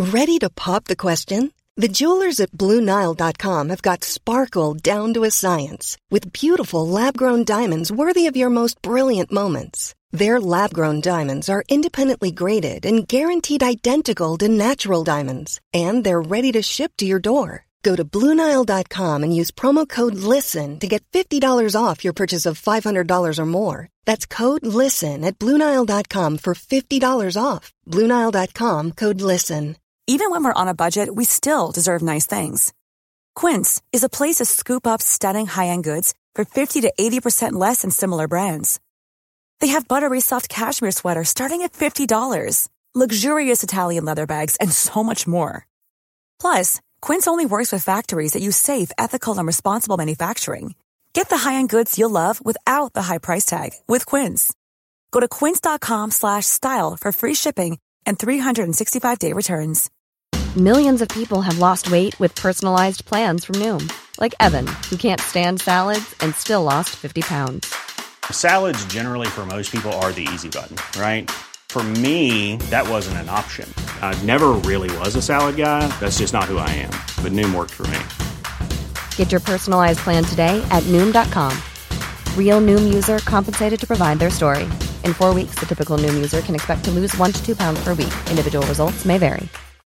Ready to pop the question? The jewelers at BlueNile.com have got sparkle down to a science with beautiful lab-grown diamonds worthy of your most brilliant moments. Their lab-grown diamonds are independently graded and guaranteed identical to natural diamonds, and they're ready to ship to your door. Go to BlueNile.com and use promo code LISTEN to get $50 off your purchase of $500 or more. That's code LISTEN at BlueNile.com for $50 off. BlueNile.com, code LISTEN. Even when we're on a budget, we still deserve nice things. Quince is a place to scoop up stunning high-end goods for 50 to 80% less than similar brands. They have buttery soft cashmere sweaters starting at $50, luxurious Italian leather bags, and so much more. Plus, Quince only works with factories that use safe, ethical, and responsible manufacturing. Get the high-end goods you'll love without the high price tag with Quince. Go to quince.com/style for free shipping and 365-day returns. Millions of people have lost weight with personalized plans from Noom, like Evan, who can't stand salads and still lost 50 pounds. Salads generally for most people are the easy button, right? For me, that wasn't an option. I never really was a salad guy. That's just not who I am. But Noom worked for me. Get your personalized plan today at Noom.com. Real Noom user compensated to provide their story. In 4 weeks, the typical Noom user can expect to lose 1 to 2 pounds per week. Individual results may vary.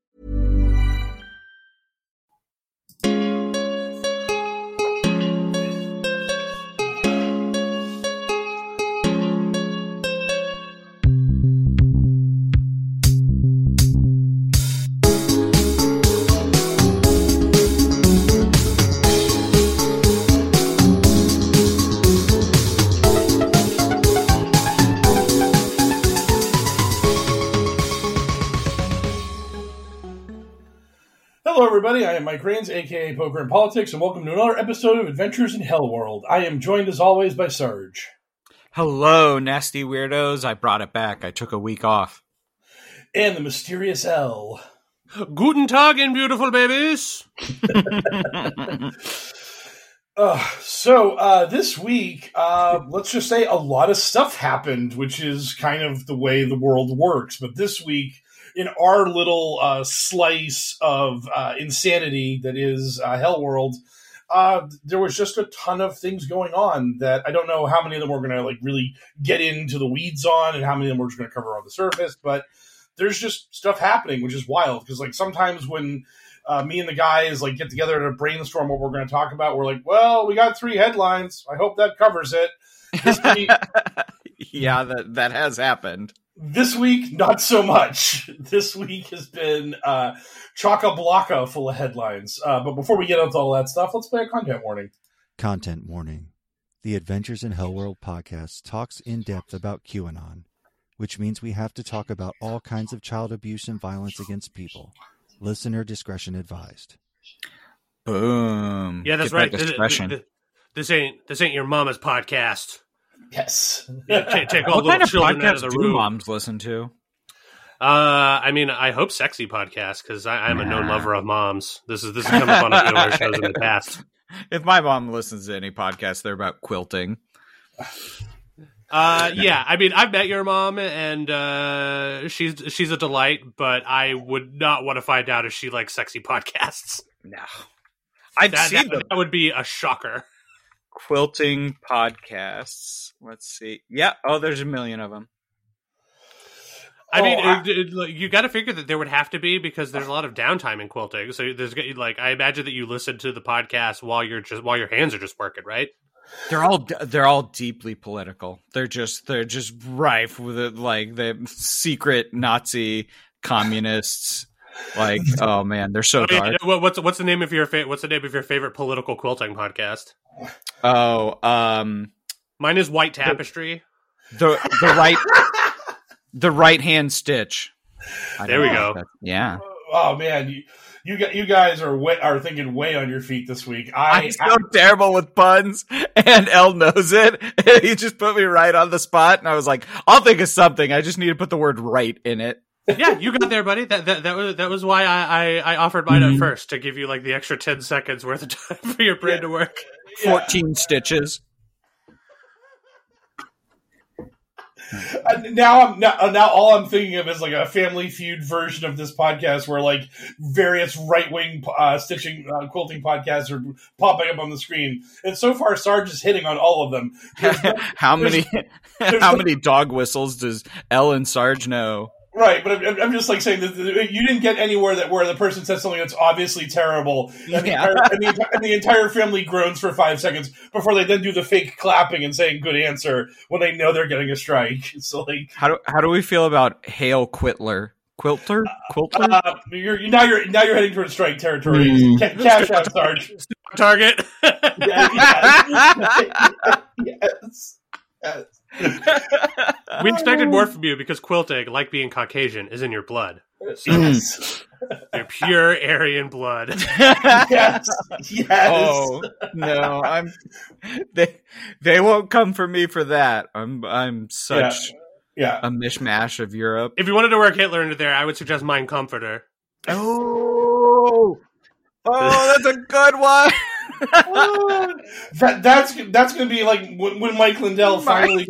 Hello, everybody. I am Mike Rains, a.k.a. Poker and Politics, and welcome to another episode of Adventures in Hell World. I am joined, as always, by Sarge. Hello, nasty weirdos. I brought it back. I took a week off. And the mysterious L. Guten Tag, beautiful babies. This week, let's just say a lot of stuff happened, which is kind of the way the world works. But this week, in our little slice of insanity that is Hell World, there was just a ton of things going on that I don't know how many of them we're going to really get into the weeds on and how many of them we're just going to cover on the surface. But there's just stuff happening, which is wild. Because sometimes when me and the guys get together to brainstorm what we're going to talk about, we're like, well, we got 3 headlines. I hope that covers it. Yeah, that has happened. This week, not so much. This week has been chock-a-blocka full of headlines. But before we get into all that stuff, let's play a content warning. Content warning. The Adventures in Hell World podcast talks in depth about QAnon, which means we have to talk about all kinds of child abuse and violence against people. Listener discretion advised. Boom. Yeah, that's right. This ain't your mama's podcast. Yes. Take all what kind of children out of podcasts the do room. moms listen to? I hope sexy podcast because I'm a known lover of moms. This has come up on a few other shows in the past. If my mom listens to any podcast, they're about quilting. Yeah, I've met your mom, and she's a delight. But I would not want to find out if she likes sexy podcasts. No, that would be a shocker. Quilting podcasts. Let's see. Yeah. Oh, there's a million of them. You got to figure that there would have to be because there's a lot of downtime in quilting. So there's I imagine that you listen to the podcast while your hands are just working, right? They're all deeply political. They're just rife with the secret Nazi communists. Oh man, they're so dark. What's the name of your favorite political quilting podcast? Oh, mine is White Tapestry. The right hand stitch. There we go. Yeah. Oh man, you guys are thinking way on your feet this week. I'm so terrible with puns, and Elle knows it. He just put me right on the spot, and I was like, I'll think of something. I just need to put the word "right" in it. Yeah, you got there, buddy. That was why I offered mine up first to give you the extra 10 seconds worth of time for your brain to work. 14 stitches. Now all I'm thinking of is like a Family Feud version of this podcast where like various right-wing stitching quilting podcasts are popping up on the screen. And so far, Sarge is hitting on all of them. How many dog whistles does Ellen Sarge know? Right, but I'm just like saying that you didn't get anywhere where the person says something that's obviously terrible, and the entire family groans for 5 seconds before they then do the fake clapping and saying "good answer" when they know they're getting a strike. So like, how do we feel about Hale Quilter? Quilter? You're heading towards strike territory. Cash out, Sarge. Target. Yes. We expected more from you because quilting, like being Caucasian, is in your blood. Yes. Your pure Aryan blood. Yes. Oh no, they won't come for me for that. I'm such a mishmash of Europe. If you wanted to work Hitler into there, I would suggest Mein Comforter. Oh, that's a good one. That's going to be like when Mike Lindell finally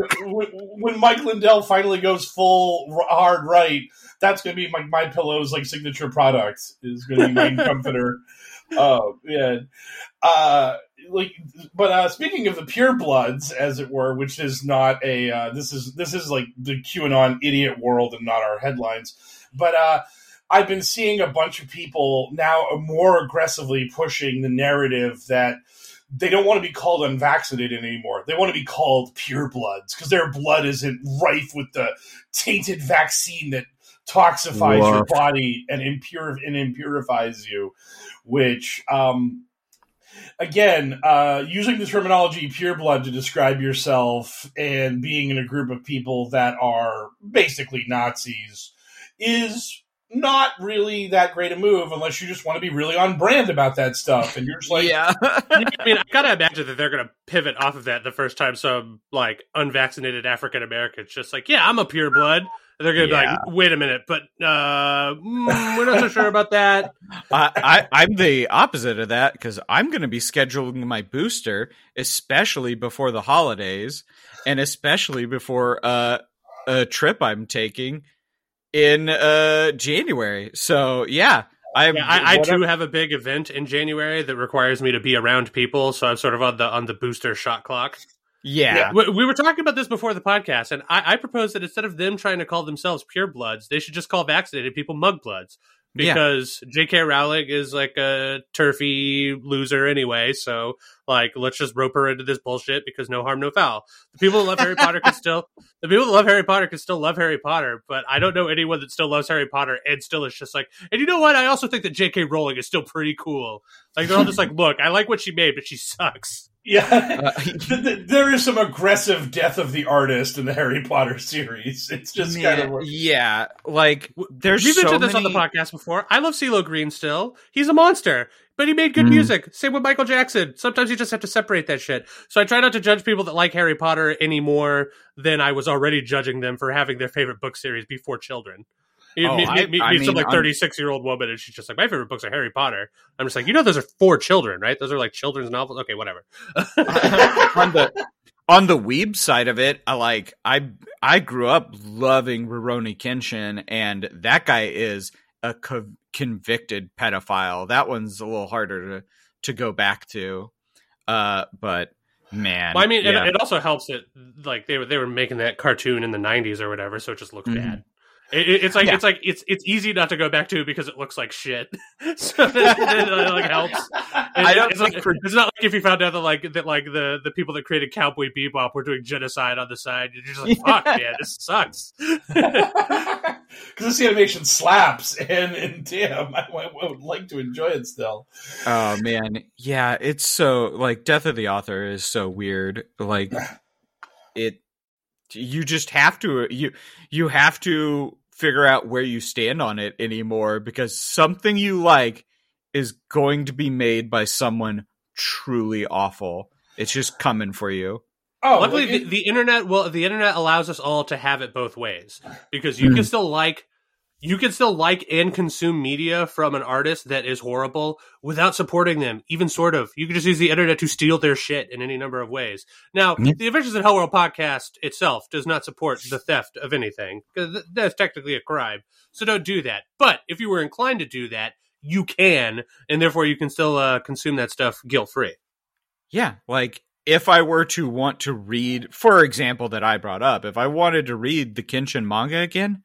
goes full hard right. That's going to be my Pillow's like signature product is going to be Mein Comforter. Oh yeah. Speaking of the pure bloods, as it were, which is not a this is like the QAnon idiot world and not our headlines, but I've been seeing a bunch of people now more aggressively pushing the narrative that they don't want to be called unvaccinated anymore. They want to be called purebloods because their blood isn't rife with the tainted vaccine that toxifies your body and impurifies you, which, again, using the terminology pureblood to describe yourself and being in a group of people that are basically Nazis is not really that great a move unless you just want to be really on brand about that stuff. And you're just like, yeah. I mean, I gotta imagine that they're going to pivot off of that the first time some like unvaccinated African Americans just like, yeah, I'm a pureblood. They're going to be like, wait a minute, but we're not so sure about that. I'm the opposite of that because I'm going to be scheduling my booster, especially before the holidays and especially before a trip I'm taking in January. So yeah, I too have a big event in January that requires me to be around people, so I'm sort of on the booster shot clock. Yeah. We were talking about this before the podcast, and I proposed that instead of them trying to call themselves purebloods, they should just call vaccinated people mugbloods. Because J.K. Rowling is like a turfy loser anyway, so like let's just rope her into this bullshit because no harm, no foul. The people that love Harry Potter can still love Harry Potter, but I don't know anyone that still loves Harry Potter and still is just like, and you know what? I also think that J.K. Rowling is still pretty cool. Like they're all just like, look, I like what she made, but she sucks. Yeah, there is some aggressive death of the artist in the Harry Potter series. It's just kind of like there's we've mentioned this on the podcast before. I love CeeLo Green still. He's a monster, but he made good music. Same with Michael Jackson. Sometimes you just have to separate that shit. So I try not to judge people that like Harry Potter any more than I was already judging them for having their favorite book series be for children. Some 36-year-old woman, and she's just like, my favorite books are Harry Potter. I'm just like, those are for children, right? Those are like children's novels. Okay, whatever. on the weeb side of it, I grew up loving Rurouni Kenshin, and that guy is a convicted pedophile. That one's a little harder to go back to, but. Man, well, I mean, it also helps that like they were making that cartoon in the 90s or whatever, so it just looks bad. It's easy not to go back to because it looks like shit. So it like helps. It's not like if you found out that the people that created Cowboy Bebop were doing genocide on the side. You're just like, fuck, man, this sucks. Because this animation slaps, and damn, I would like to enjoy it still. Oh man, yeah, it's so like Death of the Author is so weird. Like you just have to you have to figure out where you stand on it anymore because something you like is going to be made by someone truly awful. It's just coming for you. Oh, luckily the internet allows us all to have it both ways because you can still like You can still like and consume media from an artist that is horrible without supporting them, even sort of. You can just use the internet to steal their shit in any number of ways. Now, the Adventures in Hellworld podcast itself does not support the theft of anything, because that's technically a crime. So don't do that. But if you were inclined to do that, you can, and therefore you can still consume that stuff guilt-free. Yeah, like if I were to want to read, for example, that I brought up, if I wanted to read the Kenshin manga again,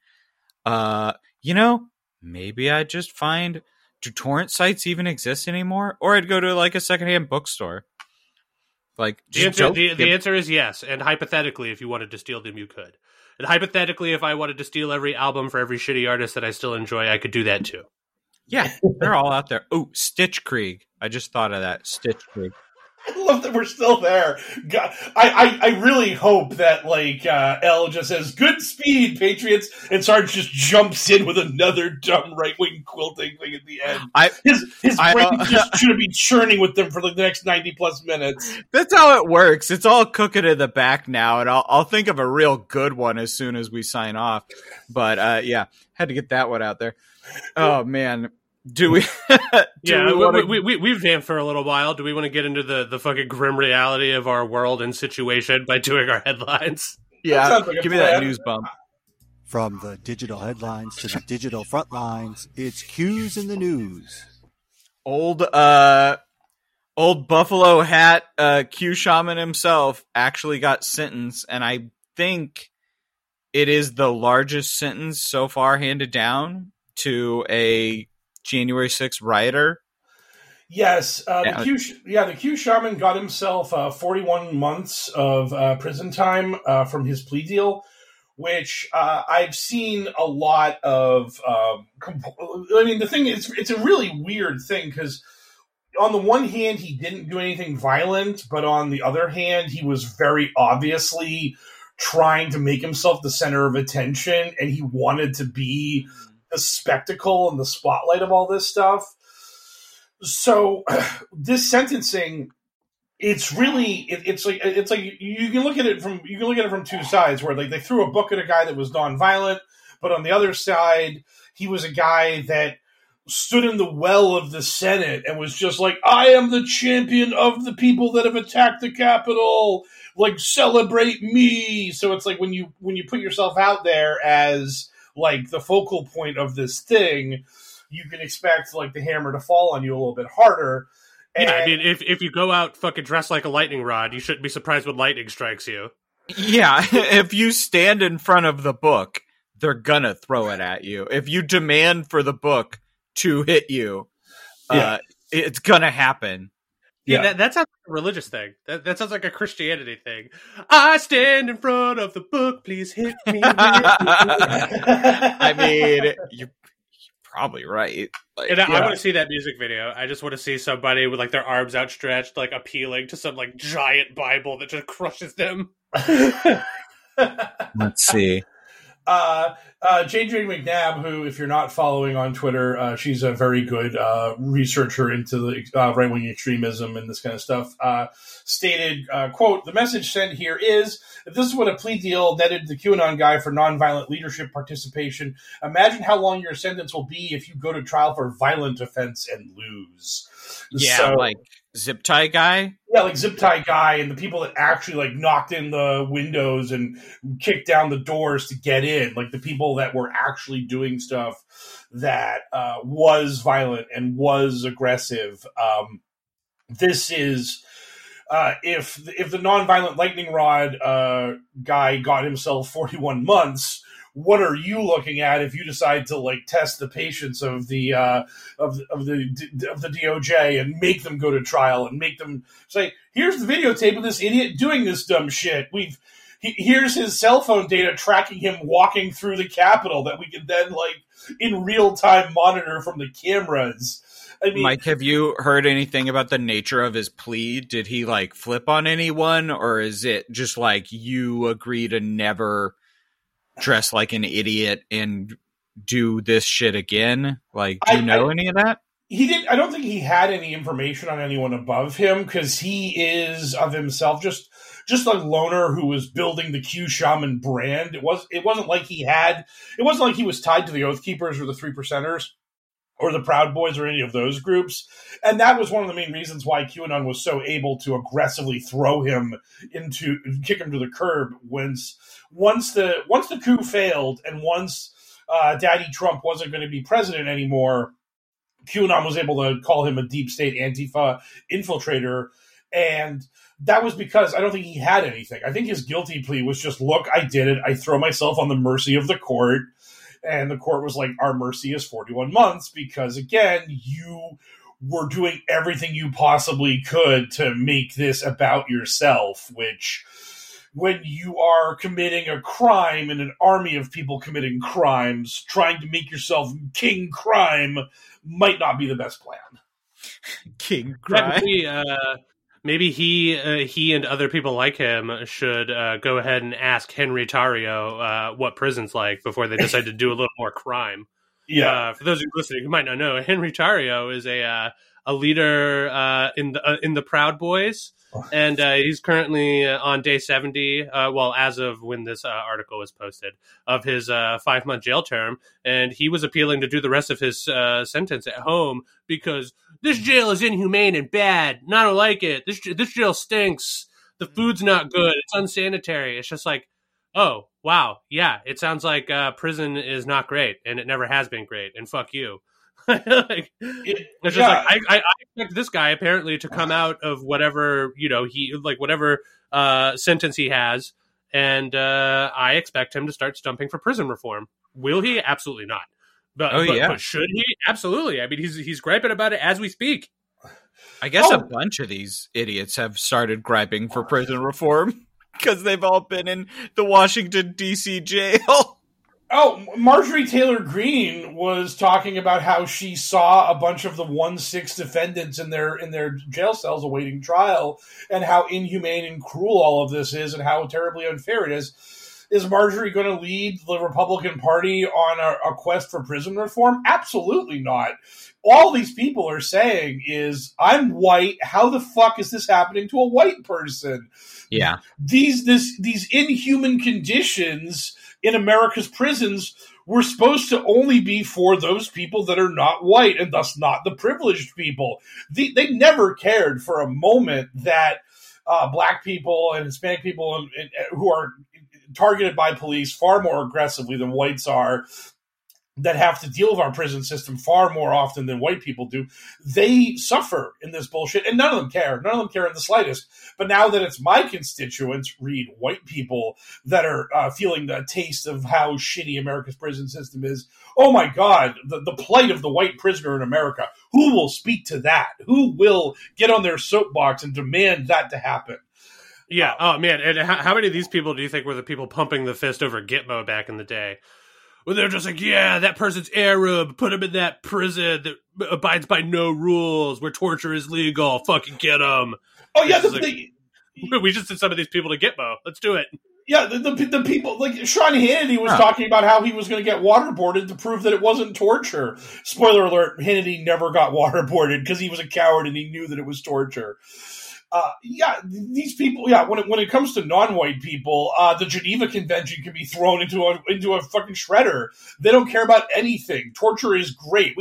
maybe I'd just find, do torrent sites even exist anymore? Or I'd go to like a secondhand bookstore. Like the answer is yes. And hypothetically, if you wanted to steal them, you could. And hypothetically, if I wanted to steal every album for every shitty artist that I still enjoy, I could do that too. Yeah, they're all out there. Oh, Stitch Krieg. I just thought of that. Stitch Krieg. I love that we're still there. God, I really hope that L just says "good speed, Patriots," and Sarge just jumps in with another dumb right-wing quilting thing at the end. His brain just should be churning with them for the next 90+ minutes. That's how it works. It's all cooking in the back now, and I'll think of a real good one as soon as we sign off. But had to get that one out there. Oh man. Do we? We've vamped for a little while. Do we want to get into the fucking grim reality of our world and situation by doing our headlines? Yeah, give me that news bump. From the digital headlines to the digital front lines, it's Q's in the news. Old Buffalo Hat Q Shaman himself actually got sentenced, and I think it is the largest sentence so far handed down to a January 6th rioter. Yes, the Q Shaman got himself 41 months of prison time from his plea deal, which I've seen a lot of. The thing is, it's a really weird thing because on the one hand, he didn't do anything violent, but on the other hand, he was very obviously trying to make himself the center of attention, and he wanted to be the spectacle and the spotlight of all this stuff. So this sentencing, it's like you can look at it from two sides, where like they threw a book at a guy that was nonviolent, but on the other side, he was a guy that stood in the well of the Senate and was just like, I am the champion of the people that have attacked the Capitol, like celebrate me. So it's like when you put yourself out there as like the focal point of this thing, you can expect like the hammer to fall on you a little bit harder. And, I mean, if you go out fucking dressed like a lightning rod, you shouldn't be surprised when lightning strikes you. Yeah, if you stand in front of the book, they're gonna throw it at you. If you demand for the book to hit you, it's gonna happen. Yeah, that sounds like a religious thing. That sounds like a Christianity thing. I stand in front of the book, please hit me. I mean, you're probably right. Like, I want to see that music video. I just want to see somebody with like their arms outstretched, like appealing to some like giant Bible that just crushes them. Let's see. J.J. McNabb, who, if you're not following on Twitter, she's a very good researcher into the right-wing extremism and this kind of stuff, stated, quote, the message sent here is, if this is what a plea deal netted the QAnon guy for nonviolent leadership participation, imagine how long your sentence will be if you go to trial for violent offense and lose. Yeah, so, like Zip Tie Guy? Yeah, like Zip Tie Guy and the people that actually like knocked in the windows and kicked down the doors to get in, like the people that were actually doing stuff that was violent and was aggressive. This is if the nonviolent lightning rod guy got himself 41 months. What are you looking at if you decide to like test the patience of the DOJ and make them go to trial and make them say, here's the videotape of this idiot doing this dumb shit. Here's his cell phone data tracking him walking through the Capitol that we can then like in real time monitor from the cameras. I mean, Mike, have you heard anything about the nature of his plea? Did he like flip on anyone, or is it just like you agree to never dress like an idiot and do this shit again? Like, do you know any of that? He didn't. I don't think he had any information on anyone above him because he is of himself just a loner who was building the Q Shaman brand. It wasn't like he was tied to the Oath Keepers or the 3%ers or the Proud Boys or any of those groups. And that was one of the main reasons why QAnon was so able to aggressively kick him to the curb once the coup failed and once Daddy Trump wasn't going to be president anymore. QAnon was able to call him a deep state Antifa infiltrator, and that was because I don't think he had anything. I think his guilty plea was just, look, I did it. I throw myself on the mercy of the court, and the court was like, our mercy is 41 months because, again, you were doing everything you possibly could to make this about yourself, which when you are committing a crime in an army of people committing crimes, trying to make yourself king crime might not be the best plan. King crime. Maybe he and other people like him should go ahead and ask Henry Tarrio what prison's like before they decide to do a little more crime. Yeah. For those of you listening who might not know, Henry Tarrio is a leader in the Proud Boys. And he's currently on day 70, as of when this article was posted, of his 5-month jail term. And he was appealing to do the rest of his sentence at home because this jail is inhumane and bad. And I don't like it. This jail stinks. The food's not good. It's unsanitary. It's just like, oh, wow. Yeah, it sounds like prison is not great. And it never has been great. And fuck you. I expect this guy apparently to come out of whatever whatever sentence he has, and I expect him to start stumping for prison reform. Will he? Absolutely not. But should he? Absolutely. I mean, he's griping about it as we speak. I guess a bunch of these idiots have started griping for prison reform because they've all been in the Washington D.C. jail. Oh, Marjorie Taylor Greene was talking about how she saw a bunch of the 1/6 defendants in their jail cells awaiting trial, and how inhumane and cruel all of this is, and how terribly unfair it is. Is Marjorie going to lead the Republican Party on a quest for prison reform? Absolutely not. All these people are saying is, I'm white. How the fuck is this happening to a white person? Yeah. These inhuman conditions in America's prisons were supposed to only be for those people that are not white, and thus not the privileged people. They never cared for a moment that black people and Hispanic people who are targeted by police far more aggressively than whites are, that have to deal with our prison system far more often than white people do, they suffer in this bullshit, and none of them care. None of them care in the slightest. But now that it's my constituents, read white people, that are feeling the taste of how shitty America's prison system is, oh my God, the plight of the white prisoner in America. Who will speak to that? Who will get on their soapbox and demand that to happen? Yeah. Oh, man. And how many of these people do you think were the people pumping the fist over Gitmo back in the day? Well, they're just like, yeah, that person's Arab. Put him in that prison that abides by no rules, where torture is legal. Fucking get him. Oh, yeah. We just did some of these people to Gitmo. Let's do it. Yeah, the people, like Sean Hannity was talking about how he was going to get waterboarded to prove that it wasn't torture. Spoiler alert, Hannity never got waterboarded because he was a coward and he knew that it was torture. These people. Yeah, when it comes to non-white people, the Geneva Convention can be thrown into a fucking shredder. They don't care about anything. Torture is great.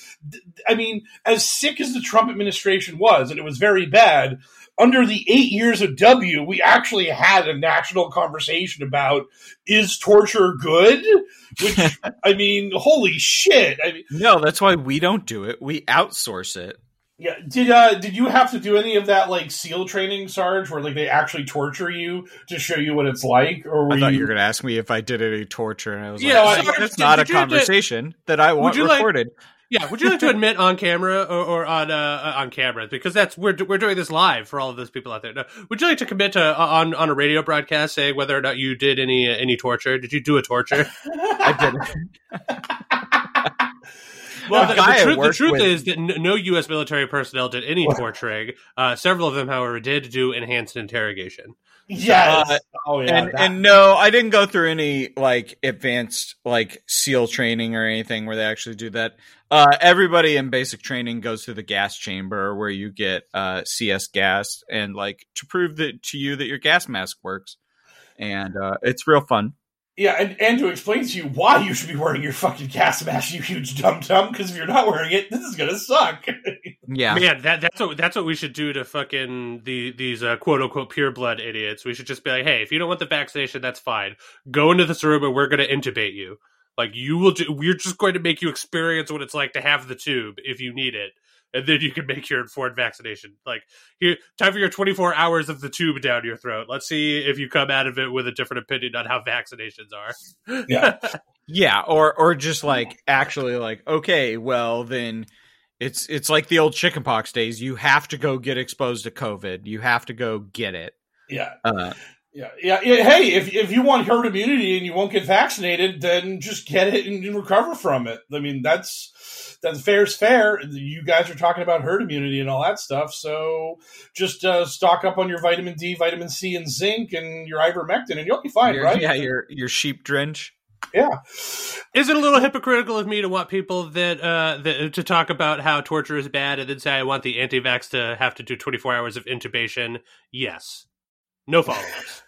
As sick as the Trump administration was, and it was very bad, under the 8 years of W, we actually had a national conversation about, is torture good? Which, holy shit. No, that's why we don't do it. We outsource it. Yeah. Did you have to do any of that, like, SEAL training, Sarge, where, like, they actually torture you to show you what it's like? Or I thought you were going to ask me if I did any torture, and I was that's Sarge, not a conversation that I want recorded. Would you like to admit on camera or on camera, because we're doing this live for all of those people out there? No, would you like to commit to on a radio broadcast saying whether or not you did any torture? Did you do a torture? I didn't. Well, the truth is that no U.S. military personnel did any torturing. Several of them, however, did do enhanced interrogation. Yes. And no, I didn't go through any like advanced like SEAL training or anything where they actually do that. Everybody in basic training goes through the gas chamber where you get CS gas and like to prove that to you that your gas mask works. And it's real fun. Yeah, and to explain to you why you should be wearing your fucking gas mask, you huge dum-dum, because if you're not wearing it, this is gonna suck. Yeah, man, that's what we should do to fucking these quote unquote pure blood idiots. We should just be like, hey, if you don't want the vaccination, that's fine. Go into this room and we're gonna intubate you. Like we're just going to make you experience what it's like to have the tube if you need it. And then you can make your informed vaccination. Like, here, time for your 24 hours of the tube down your throat. Let's see if you come out of it with a different opinion on how vaccinations are. Yeah. Yeah, or just like actually like, okay, well then it's like the old chickenpox days. You have to go get exposed to COVID. You have to go get it. Yeah. Yeah. Hey, if you want herd immunity and you won't get vaccinated, then just get it and recover from it. I mean, that's fair's fair. You guys are talking about herd immunity and all that stuff, so just stock up on your vitamin D, vitamin C, and zinc, and your ivermectin, and you'll be fine, right? Yeah, your sheep drench. Yeah. Is it a little hypocritical of me to want people that to talk about how torture is bad and then say I want the anti-vax to have to do 24 hours of intubation? Yes. No follow-ups.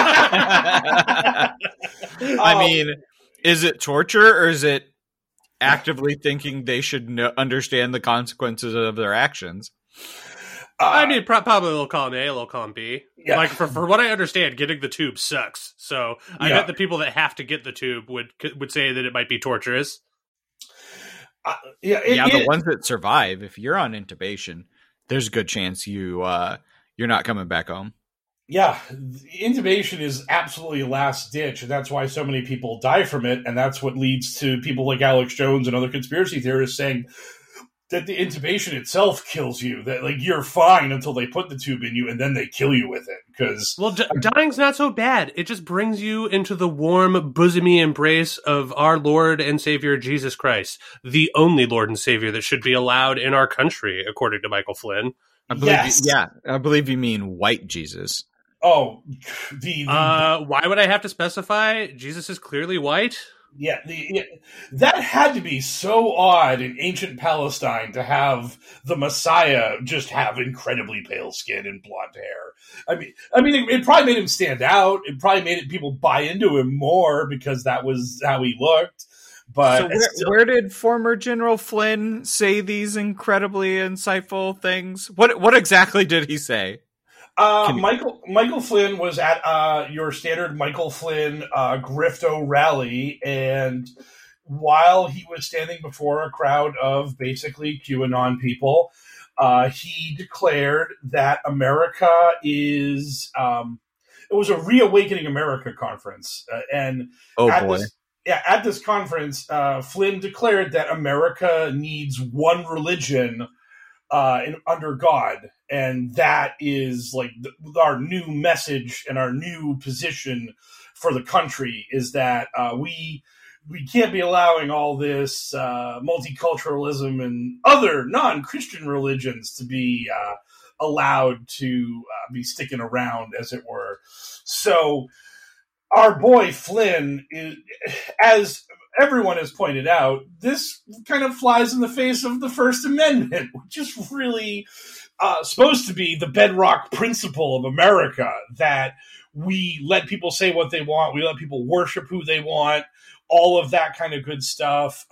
I mean, is it torture or is it actively thinking they should understand the consequences of their actions? I mean, probably a little column A, a little column B. Yeah. Like, for what I understand, getting the tube sucks. So I bet the people that have to get the tube would say that it might be torturous. The ones that survive, if you're on intubation, there's a good chance you're not coming back home. Yeah, intubation is absolutely a last ditch, and that's why so many people die from it, and that's what leads to people like Alex Jones and other conspiracy theorists saying that the intubation itself kills you, that like you're fine until they put the tube in you, and then they kill you with it. Because dying's not so bad. It just brings you into the warm, bosomy embrace of our Lord and Savior Jesus Christ, the only Lord and Savior that should be allowed in our country, according to Michael Flynn. I believe you mean white Jesus. Oh, why would I have to specify? Jesus is clearly white. Yeah, that had to be so odd in ancient Palestine to have the Messiah just have incredibly pale skin and blonde hair. I mean, it probably made him stand out. It probably made people buy into him more because that was how he looked. But so where did former General Flynn say these incredibly insightful things? What exactly did he say? Michael Flynn was at your standard Michael Flynn Grifto rally, and while he was standing before a crowd of basically QAnon people, he declared that America is it was a Reawakening America conference, and at this conference, Flynn declared that America needs one religion under God. And that is like our new message and our new position for the country is that we can't be allowing all this multiculturalism and other non-Christian religions to be allowed to be sticking around, as it were. So our boy Flynn, as everyone has pointed out, this kind of flies in the face of the First Amendment, which is really supposed to be the bedrock principle of America, that we let people say what they want, we let people worship who they want, all of that kind of good stuff.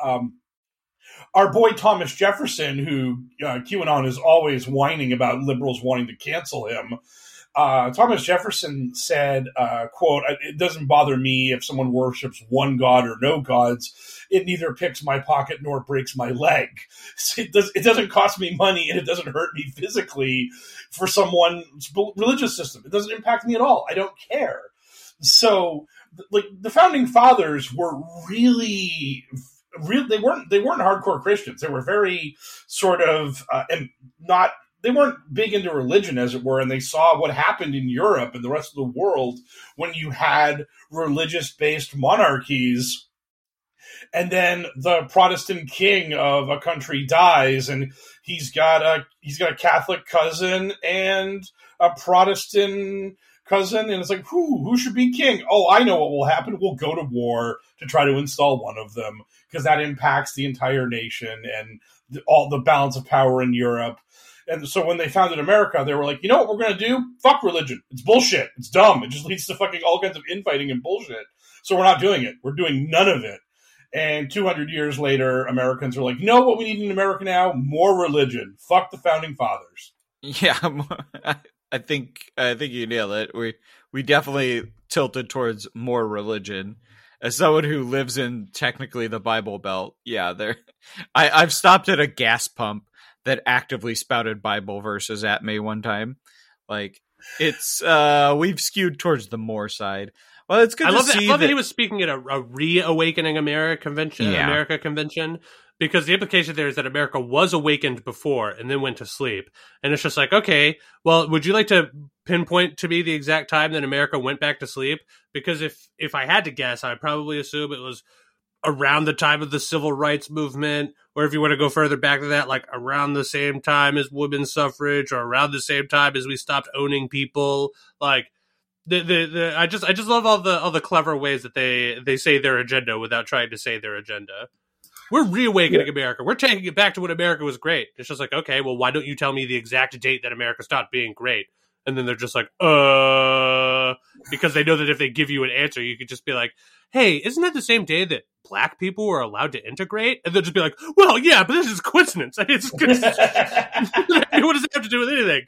Our boy Thomas Jefferson, who QAnon is always whining about liberals wanting to cancel him, Thomas Jefferson said, quote, "It doesn't bother me if someone worships one god or no gods. It neither picks my pocket nor breaks my leg. It doesn't cost me money and it doesn't hurt me physically for someone's religious system. It doesn't impact me at all. I don't care." So, like, the founding fathers were really they weren't hardcore Christians. They were very sort of they weren't big into religion, as it were, and they saw what happened in Europe and the rest of the world when you had religious-based monarchies, and then the Protestant king of a country dies, and he's got a Catholic cousin and a Protestant cousin? And it's like, who should be king? Oh, I know what will happen. We'll go to war to try to install one of them, because that impacts the entire nation and all the balance of power in Europe. And so when they founded America, they were like, you know what we're going to do? Fuck religion. It's bullshit. It's dumb. It just leads to fucking all kinds of infighting and bullshit. So we're not doing it. We're doing none of it. And 200 years later, Americans are like, you know what we need in America now? More religion. Fuck the founding fathers. Yeah, I think you nailed it. We definitely tilted towards more religion. As someone who lives in technically the Bible Belt, yeah, I've stopped at a gas pump that actively spouted Bible verses at me one time. Like, it's we've skewed towards the more side. Well, it's good to see. I love that he was speaking at a Reawakening America convention, because the implication there is that America was awakened before and then went to sleep. And it's just like, okay, well, would you like to pinpoint to me the exact time that America went back to sleep? Because if I had to guess, I'd probably assume it was around the time of the civil rights movement, or if you want to go further back to that, like around the same time as women's suffrage, or around the same time as we stopped owning people. Like, I just love all the clever ways that they say their agenda without trying to say their agenda. We're reawakening America. We're taking it back to when America was great. It's just like, okay, well, why don't you tell me the exact date that America stopped being great? And then they're just like, because they know that if they give you an answer, you could just be like, hey, isn't that the same day that black people were allowed to integrate? And they'll just be like, well, yeah, but this is coincidence. I mean, what does it have to do with anything?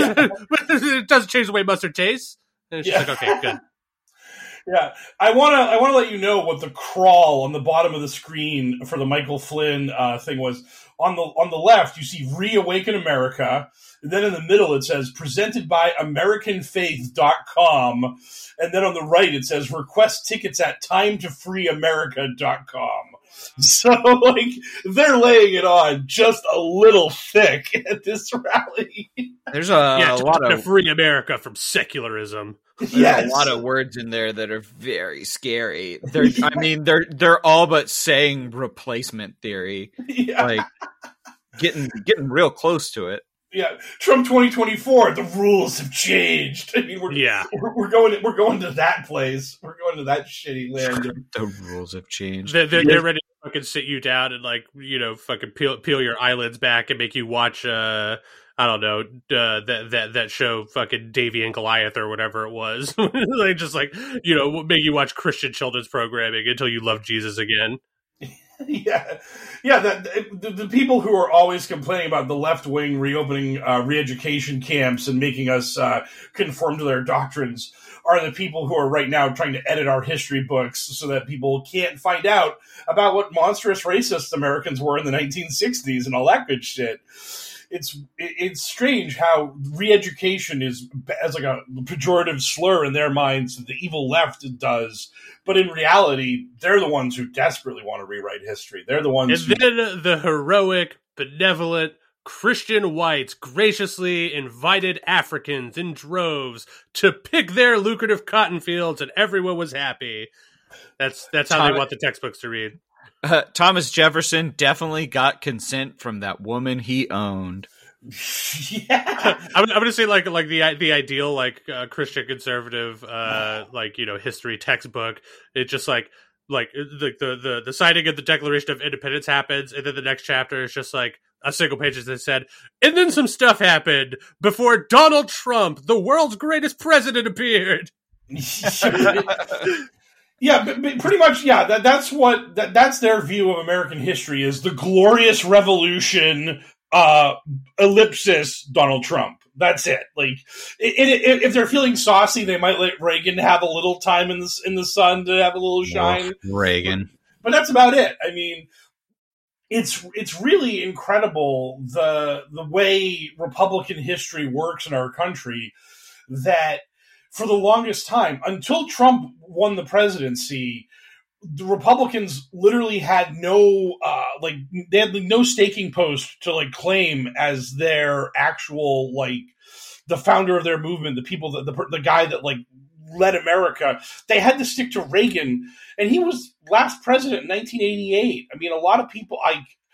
It doesn't change the way mustard tastes. And it's just like, okay, good. Yeah, I want to let you know what the crawl on the bottom of the screen for the Michael Flynn thing was. On the left, you see Reawaken America. And then in the middle, it says presented by AmericanFaith.com. And then on the right, it says request tickets at TimeToFreeAmerica.com. So, like, they're laying it on just a little thick at this rally. There's a lot to of free America from secularism. There's a lot of words in there that are very scary. They're all but saying replacement theory. Yeah. Like getting real close to it. Yeah, Trump 2024. The rules have changed. I mean, we're going to that place. We're going to that shitty land. The rules have changed. They're ready to fucking sit you down and, like, you know, fucking peel your eyelids back and make you watch. I don't know, that show, fucking Davey and Goliath or whatever it was. Like, just like, you know, make you watch Christian children's programming until you love Jesus again. Yeah. The people who are always complaining about the left wing reopening re-education camps and making us conform to their doctrines are the people who are right now trying to edit our history books so that people can't find out about what monstrous racist Americans were in the 1960s and all that good shit. It's strange how re-education is as like a pejorative slur in their minds that the evil left does, but in reality, they're the ones who desperately want to rewrite history. They're the ones. And then the heroic, benevolent Christian whites graciously invited Africans in droves to pick their lucrative cotton fields, and everyone was happy. That's how they want the textbooks to read. Thomas Jefferson definitely got consent from that woman he owned. Yeah, I'm gonna say like the ideal like Christian conservative like, you know, history textbook. It's just like the signing of the Declaration of Independence happens, and then the next chapter is just like a single page that said, and then some stuff happened before Donald Trump, the world's greatest president, appeared. Yeah, but pretty much, yeah. That's their view of American history: is the Glorious Revolution, ellipsis Donald Trump. That's it. Like, if they're feeling saucy, they might let Reagan have a little time in the sun to have a little shine. Reagan, but that's about it. I mean, it's really incredible the way Republican history works in our country. That for the longest time, until Trump won the presidency, the Republicans literally had no no staking post to like claim as their actual, like, the founder of their movement, the people that the guy that like led America. They had to stick to Reagan, and he was last president in 1988. I mean, a lot of people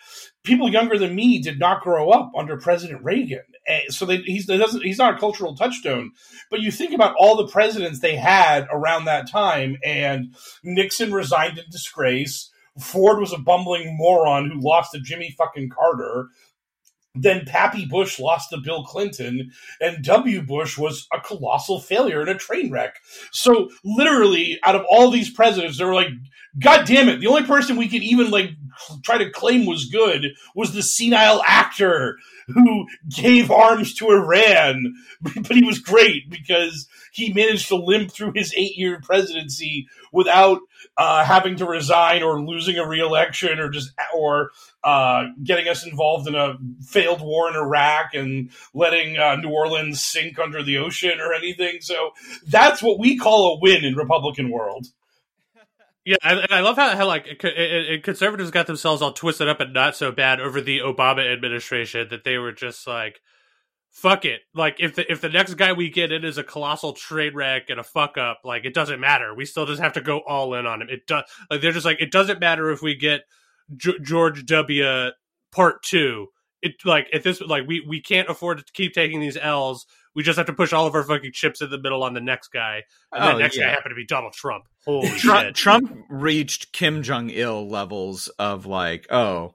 people younger than me did not grow up under President Reagan. So he's not a cultural touchstone. But you think about all the presidents they had around that time, and Nixon resigned in disgrace. Ford was a bumbling moron who lost to Jimmy fucking Carter. Then Pappy Bush lost to Bill Clinton, and W. Bush was a colossal failure and a train wreck. So literally, out of all these presidents, they were like, God damn it, the only person we could even like try to claim was good was the senile actor who gave arms to Iran. But he was great because he managed to limp through his 8-year presidency without having to resign or losing a re-election or getting us involved in a failed war in Iraq and letting New Orleans sink under the ocean or anything. So that's what we call a win in Republican world. Yeah, and I love how like conservatives got themselves all twisted up and not so bad over the Obama administration that they were just like, fuck it. Like if the next guy we get in is a colossal train wreck and a fuck up, like it doesn't matter. We still just have to go all in on him. It does. Like they're just like, it doesn't matter if we get George W. Part 2. It like at this like we can't afford to keep taking these L's. We just have to push all of our fucking chips in the middle on the next guy. And that next guy happened to be Donald Trump. Holy shit. Trump reached Kim Jong-il levels of like, of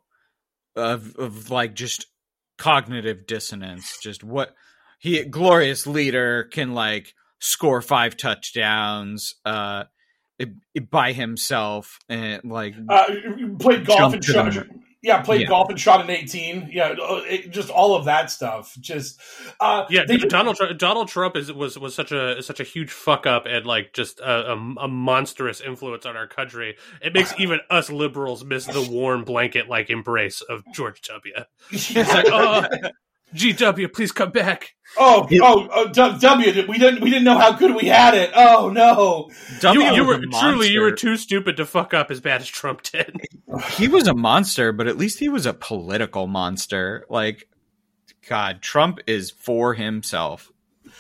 like just cognitive dissonance. Just what glorious leader can like score 5 touchdowns by himself and like played golf and shot. Golf and shot an 18. Yeah, just all of that stuff. Just Donald Trump was such a huge fuck up and like just a monstrous influence on our country. It makes even us liberals miss the warm blanket like embrace of George W. It's like, GW, please come back. W, we didn't know how good we had it. Oh no, you were too stupid to fuck up as bad as Trump did. He was a monster, but at least he was a political monster. Like, God, Trump is for himself.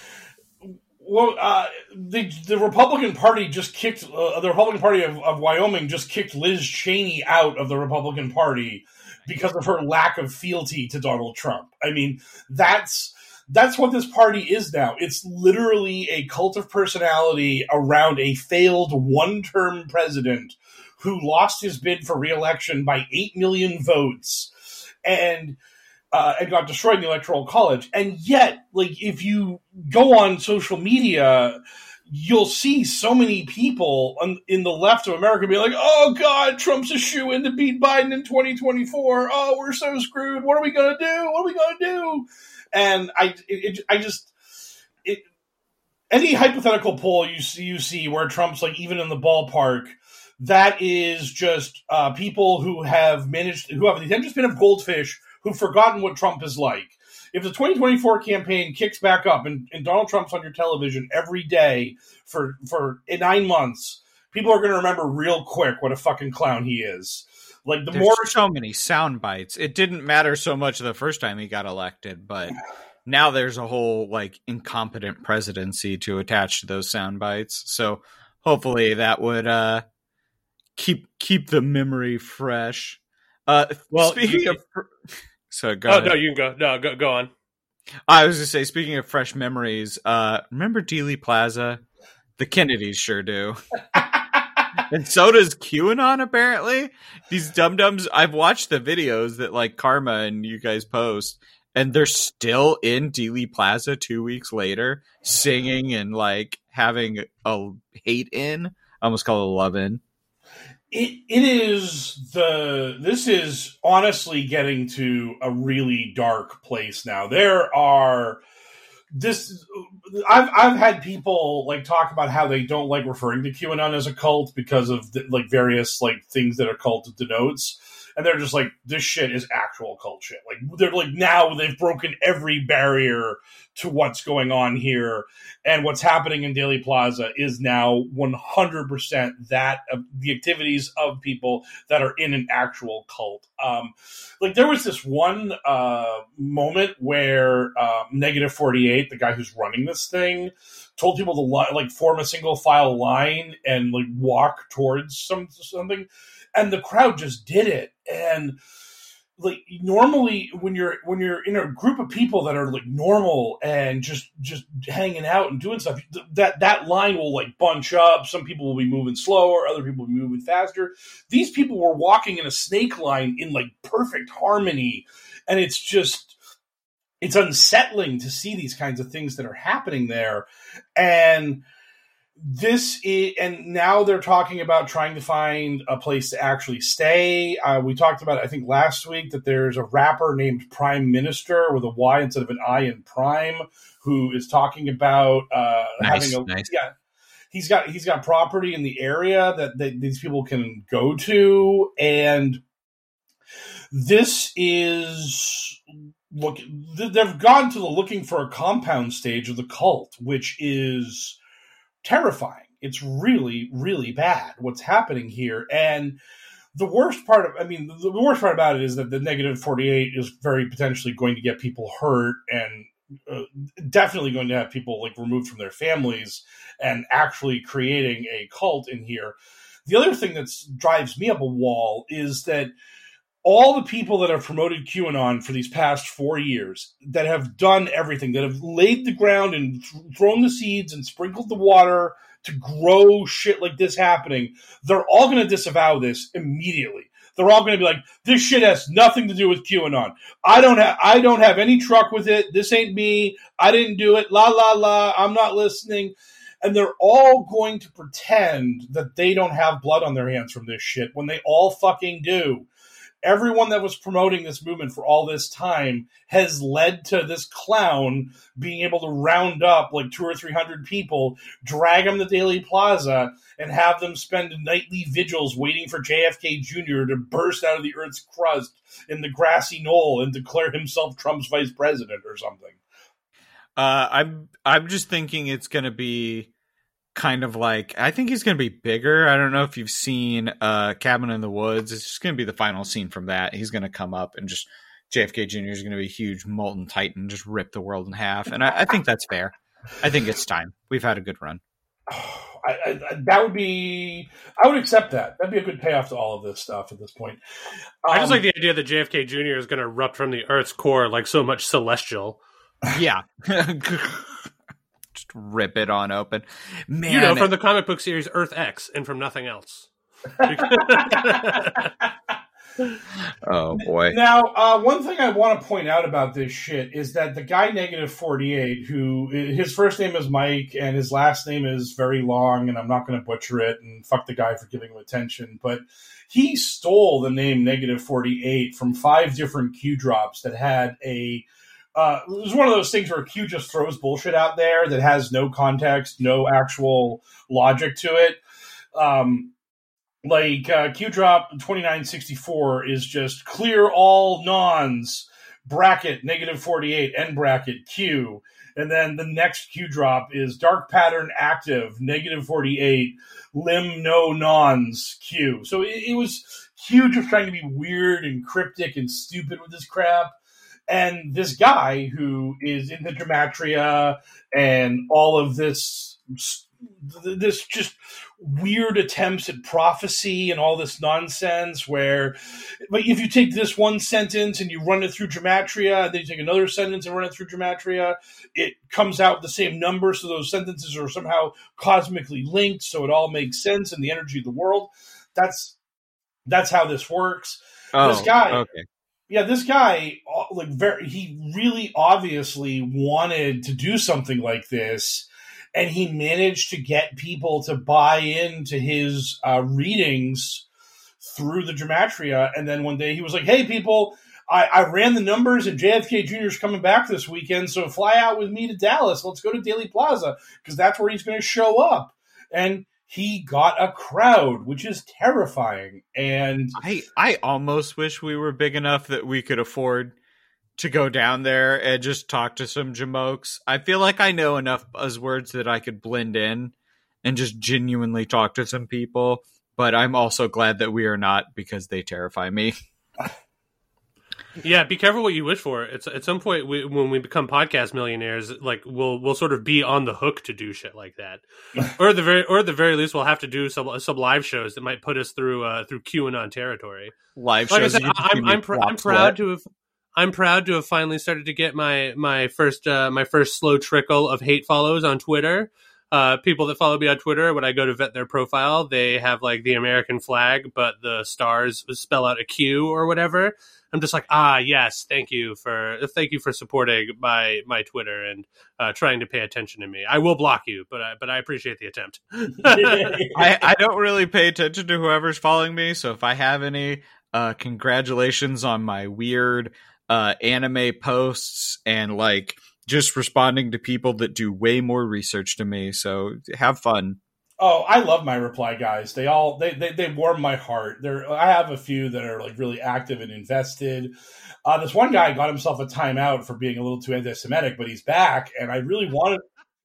Well, the Republican Party just kicked the Republican Party of Wyoming just kicked Liz Cheney out of the Republican Party because of her lack of fealty to Donald Trump. I mean, that's what this party is now. It's literally a cult of personality around a failed one-term president who lost his bid for re-election by 8 million votes and got destroyed in the Electoral College. And yet, like, if you go on social media, you'll see so many people in the left of America be like, oh, God, Trump's a shoo-in to beat Biden in 2024. Oh, we're so screwed. What are we going to do? What are we going to do? And any hypothetical poll you see where Trump's like even in the ballpark, that is just people who have the attention span of goldfish who've forgotten what Trump is like. If the 2024 campaign kicks back up and Donald Trump's on your television every day for 9 months, people are going to remember real quick what a fucking clown he is. Like There's so many sound bites. It didn't matter so much the first time he got elected, but now there's a whole like incompetent presidency to attach to those sound bites. So hopefully that would keep the memory fresh. Speaking of, so go ahead. No, you can go. No, go on. I was going to say, speaking of fresh memories, remember Dealey Plaza? The Kennedys sure do. And so does QAnon, apparently. These dum-dums, I've watched the videos that like Karma and you guys post, and they're still in Dealey Plaza 2 weeks later, singing and like having a hate in. I almost call it a love in. This is honestly getting to a really dark place now. I've had people like talk about how they don't like referring to QAnon as a cult because of like various like things that a cult denotes. And they're just like, this shit is actual cult shit. Like they're like, now they've broken every barrier to what's going on here. And what's happening in Dealey Plaza is now 100% that the activities of people that are in an actual cult. Like there was this one moment where Negative 48, the guy who's running this thing, told people to like form a single file line and like walk towards something. And the crowd just did it. And like normally when you're in a group of people that are like normal and just hanging out and doing stuff, that line will like bunch up. Some people will be moving slower, other people will be moving faster. These people were walking in a snake line in like perfect harmony, and it's unsettling to see these kinds of things that are happening there. And now they're talking about trying to find a place to actually stay. We talked about, I think last week, that there's a rapper named Prime Minister with a Y instead of an I in Prime, who is talking about nice. Yeah, he's got property in the area that these people can go to, and this is they've gone to the looking for a compound stage of the cult, which is terrifying. It's really, really bad what's happening here. And the worst part about it is that the -48 is very potentially going to get people hurt and definitely going to have people like removed from their families and actually creating a cult in here. The other thing that drives me up a wall is that all the people that have promoted QAnon for these past 4 years, that have done everything, that have laid the ground and thrown the seeds and sprinkled the water to grow shit like this happening, they're all going to disavow this immediately. They're all going to be like, this shit has nothing to do with QAnon. I don't have any truck with it. This ain't me. I didn't do it. La, la, la. I'm not listening. And they're all going to pretend that they don't have blood on their hands from this shit when they all fucking do. Everyone that was promoting this movement for all this time has led to this clown being able to round up like 200 or 300 people, drag them to Daily Plaza, and have them spend nightly vigils waiting for JFK Jr. to burst out of the Earth's crust in the grassy knoll and declare himself Trump's vice president or something. I'm just thinking it's going to be kind of like, I think he's going to be bigger. I don't know if you've seen Cabin in the Woods. It's just going to be the final scene from that. He's going to come up and just JFK Jr. is going to be a huge molten titan, just rip the world in half. And I think that's fair. I think it's time. We've had a good run. I would accept that. That'd be a good payoff to all of this stuff at this point. I just like the idea that JFK Jr. is going to erupt from the Earth's core like so much celestial. Yeah. Just rip it on open. Man, from the comic book series Earth X and from nothing else. Oh, boy. Now, one thing I want to point out about this shit is that the guy -48, who his first name is Mike and his last name is very long, and I'm not going to butcher it, and fuck the guy for giving him attention, but he stole the name -48 from 5 different Q drops that had a... it was one of those things where Q just throws bullshit out there that has no context, no actual logic to it. Q drop 2964 is just clear all nons, bracket -48, end bracket Q. And then the next Q drop is dark pattern active, -48, lim no nons Q. So it was Q just trying to be weird and cryptic and stupid with this crap. And this guy who is in the gematria and all of this just weird attempts at prophecy and all this nonsense where, but if you take this one sentence and you run it through gematria, and then you take another sentence and run it through gematria, it comes out the same number. So those sentences are somehow cosmically linked. So it all makes sense in the energy of the world. That's how this works. Oh, this guy. Okay. Yeah, this guy, he really obviously wanted to do something like this, and he managed to get people to buy into his readings through the gematria. And then one day he was like, hey, people, I ran the numbers, and JFK Jr. is coming back this weekend, so fly out with me to Dallas. Let's go to Daily Plaza, because that's where he's going to show up. And he got a crowd, which is terrifying. And I almost wish we were big enough that we could afford to go down there and just talk to some jamokes. I feel like I know enough buzzwords that I could blend in and just genuinely talk to some people. But I'm also glad that we are not, because they terrify me. Yeah, be careful what you wish for. It's at some point when we become podcast millionaires, like we'll sort of be on the hook to do shit like that, or at the very least, we'll have to do some live shows that might put us through QAnon territory. Live like shows. I said, I'm proud to have finally started to get my first slow trickle of hate follows on Twitter. People that follow me on Twitter, when I go to vet their profile, they have like the American flag, but the stars spell out a Q or whatever. I'm just like, yes, thank you for supporting my Twitter and trying to pay attention to me. I will block you, but I appreciate the attempt. I don't really pay attention to whoever's following me, so if I have any, congratulations on my weird anime posts and like just responding to people that do way more research to me. So have fun. Oh, I love my reply guys. They warm my heart. I have a few that are like really active and invested. This one guy got himself a timeout for being a little too anti-Semitic, but he's back, and I really wanted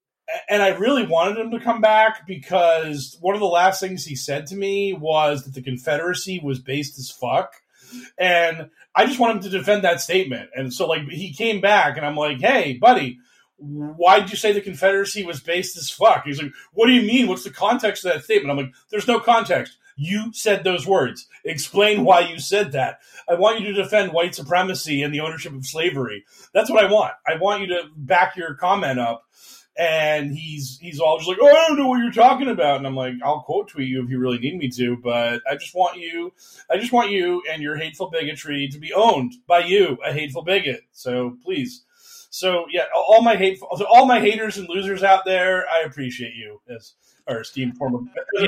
him to come back because one of the last things he said to me was that the Confederacy was based as fuck, and I just want him to defend that statement. And so like he came back, and I'm like, hey, buddy, why did you say the Confederacy was based as fuck? He's like, what do you mean? What's the context of that statement? I'm like, there's no context. You said those words. Explain why you said that. I want you to defend white supremacy and the ownership of slavery. That's what I want. I want you to back your comment up. And he's all just like, oh, I don't know what you're talking about. And I'm like, I'll quote tweet you if you really need me to, but I just want you and your hateful bigotry to be owned by you, a hateful bigot. So please. So yeah, all my haters and losers out there, I appreciate you as our esteemed former.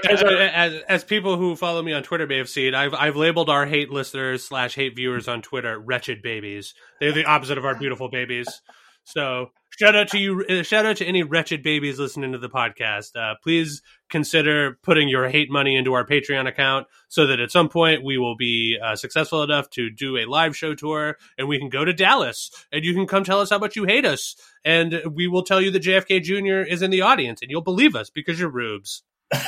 As people who follow me on Twitter may have seen, I've labeled our hate listeners / hate viewers on Twitter wretched babies. They're the opposite of our beautiful babies. So shout out to you. Shout out to any wretched babies listening to the podcast. Please consider putting your hate money into our Patreon account so that at some point we will be successful enough to do a live show tour and we can go to Dallas and you can come tell us how much you hate us. And we will tell you that JFK Jr. is in the audience and you'll believe us because you're rubes.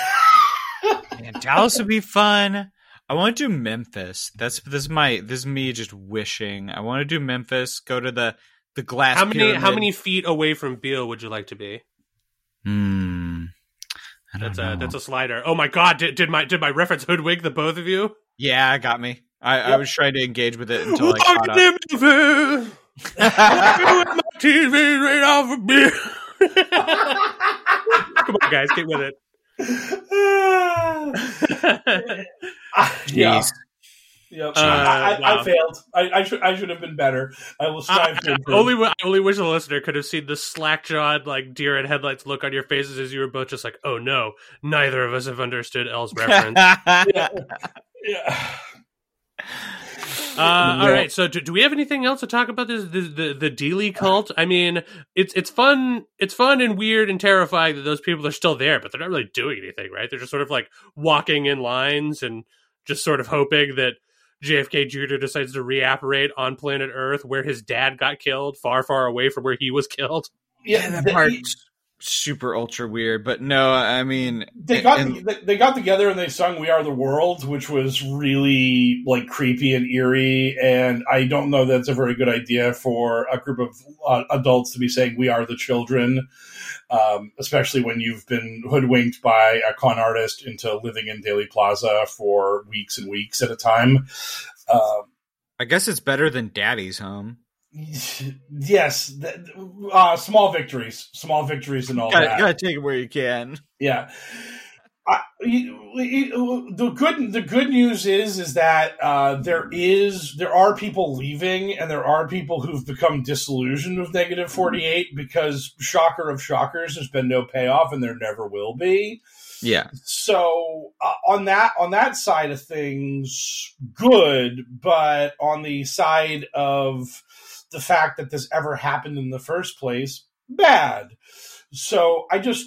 Man, Dallas would be fun. I want to do Memphis. This is me just wishing. I want to do Memphis, go to the glass pyramid. How many feet away from Beale would you like to be? That's a slider. Oh my god! Did my reference hoodwink the both of you? Yeah, it got me. I was trying to engage with it until I caught up. My TV right off of Beale. Come on, guys, get with it. Yeah. Yep. I failed. I should have been better. I will strive to improve. I only wish the listener could have seen the slack-jawed, like deer in headlights look on your faces as you were both just like, "Oh no, neither of us have understood Elle's reference." Yeah. All right. So, do we have anything else to talk about? The Dealey cult. I mean, it's fun. It's fun and weird and terrifying that those people are still there, but they're not really doing anything, right? They're just sort of like walking in lines and just sort of hoping that JFK Jr. decides to reapparate on planet Earth where his dad got killed, far, far away from where he was killed. Yeah, that part's super ultra weird. But no, I mean, they got together and they sung "We Are the World," which was really like creepy and eerie. And I don't know that's a very good idea for a group of adults to be saying "We are the children," especially when you've been hoodwinked by a con artist into living in Dealey Plaza for weeks and weeks at a time. I guess it's better than Daddy's Home. Yes, small victories and all that. Gotta take it where you can. Yeah. The good news is that there are people leaving and there are people who've become disillusioned with Negative 48 because shocker of shockers, there's been no payoff and there never will be. Yeah. So on that side of things, good, but on the side of the fact that this ever happened in the first place, bad. So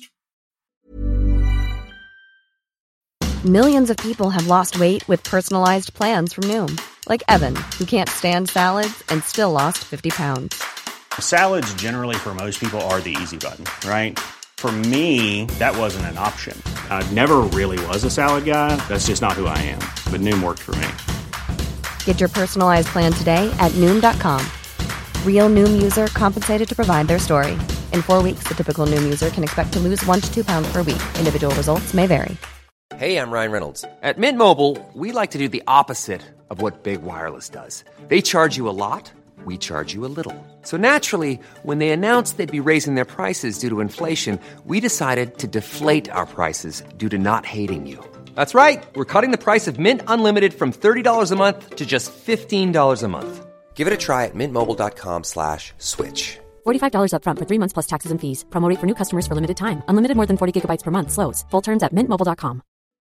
Millions of people have lost weight with personalized plans from Noom. Like Evan, who can't stand salads and still lost 50 pounds. Salads generally for most people are the easy button, right? For me, that wasn't an option. I never really was a salad guy. That's just not who I am. But Noom worked for me. Get your personalized plan today at Noom.com. Real Noom user compensated to provide their story. In 4 weeks, the typical Noom user can expect to lose 1 to 2 pounds per week. Individual results may vary. Hey, I'm Ryan Reynolds. At Mint Mobile, we like to do the opposite of what Big Wireless does. They charge you a lot, we charge you a little. So naturally, when they announced they'd be raising their prices due to inflation, we decided to deflate our prices due to not hating you. That's right. We're cutting the price of Mint Unlimited from $30 a month to just $15 a month. Give it a try at mintmobile.com/switch. $45 up front for 3 months plus taxes and fees. Promo rate for new customers for limited time. Unlimited more than 40 gigabytes per month. Slows full terms at mintmobile.com.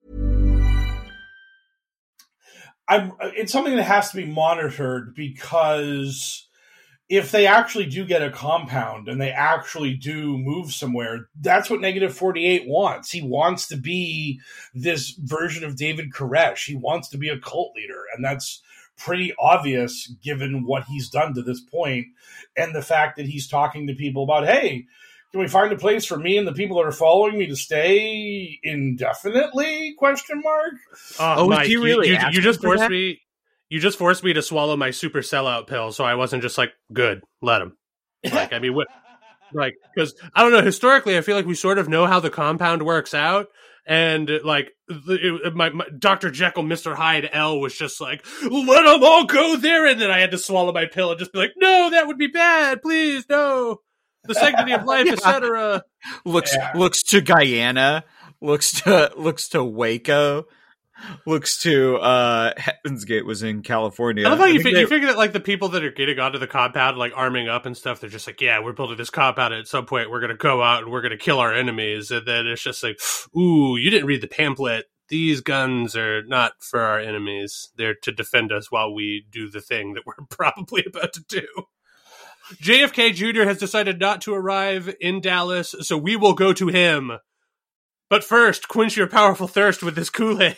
It's something that has to be monitored, because if they actually do get a compound and they actually do move somewhere, that's what Negative 48 wants. He wants to be this version of David Koresh. He wants to be a cult leader, and that's pretty obvious given what he's done to this point, and the fact that he's talking to people about, hey, can we find a place for me and the people that are following me to stay indefinitely? ? Mike, he really you just forced that? me. You just forced me to swallow my super sellout pill, so I wasn't just like, good, let him. Like, I mean, what? Like, because I don't know. Historically, I feel like we sort of know how the compound works out, and like, my Dr. Jekyll, Mr. Hyde, L was just like, let them all go there, and then I had to swallow my pill and just be like, no, that would be bad, please, no. The sanctity of life, etc. Looks to Guyana, looks to Waco, looks to Heaven's Gate was in California. I love how you figure that like the people that are getting onto the compound, like arming up and stuff, they're just like, yeah, we're building this compound, and at some point we're going to go out and we're going to kill our enemies. And then it's just like, ooh, you didn't read the pamphlet. These guns are not for our enemies. They're to defend us while we do the thing that we're probably about to do. JFK Jr. has decided not to arrive in Dallas, so we will go to him. But first, quench your powerful thirst with this Kool-Aid.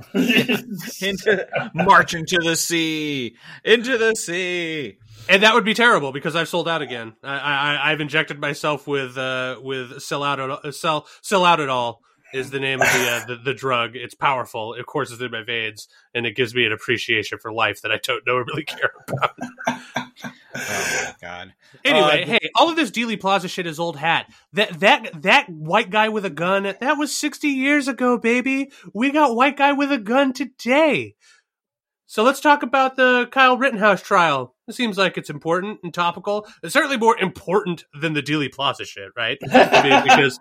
March into the sea. And that would be terrible, because I've sold out again. I've injected myself with Sell Out It All is the name of the drug. It's powerful. Of course, it's in my veins, and it gives me an appreciation for life that I don't know or really care about. Oh my God. Anyway, hey, all of this Dealey Plaza shit is old hat. That white guy with a gun, that was 60 years ago, baby. We got white guy with a gun today. So let's talk about the Kyle Rittenhouse trial. It seems like it's important and topical. It's certainly more important than the Dealey Plaza shit, right? I mean, because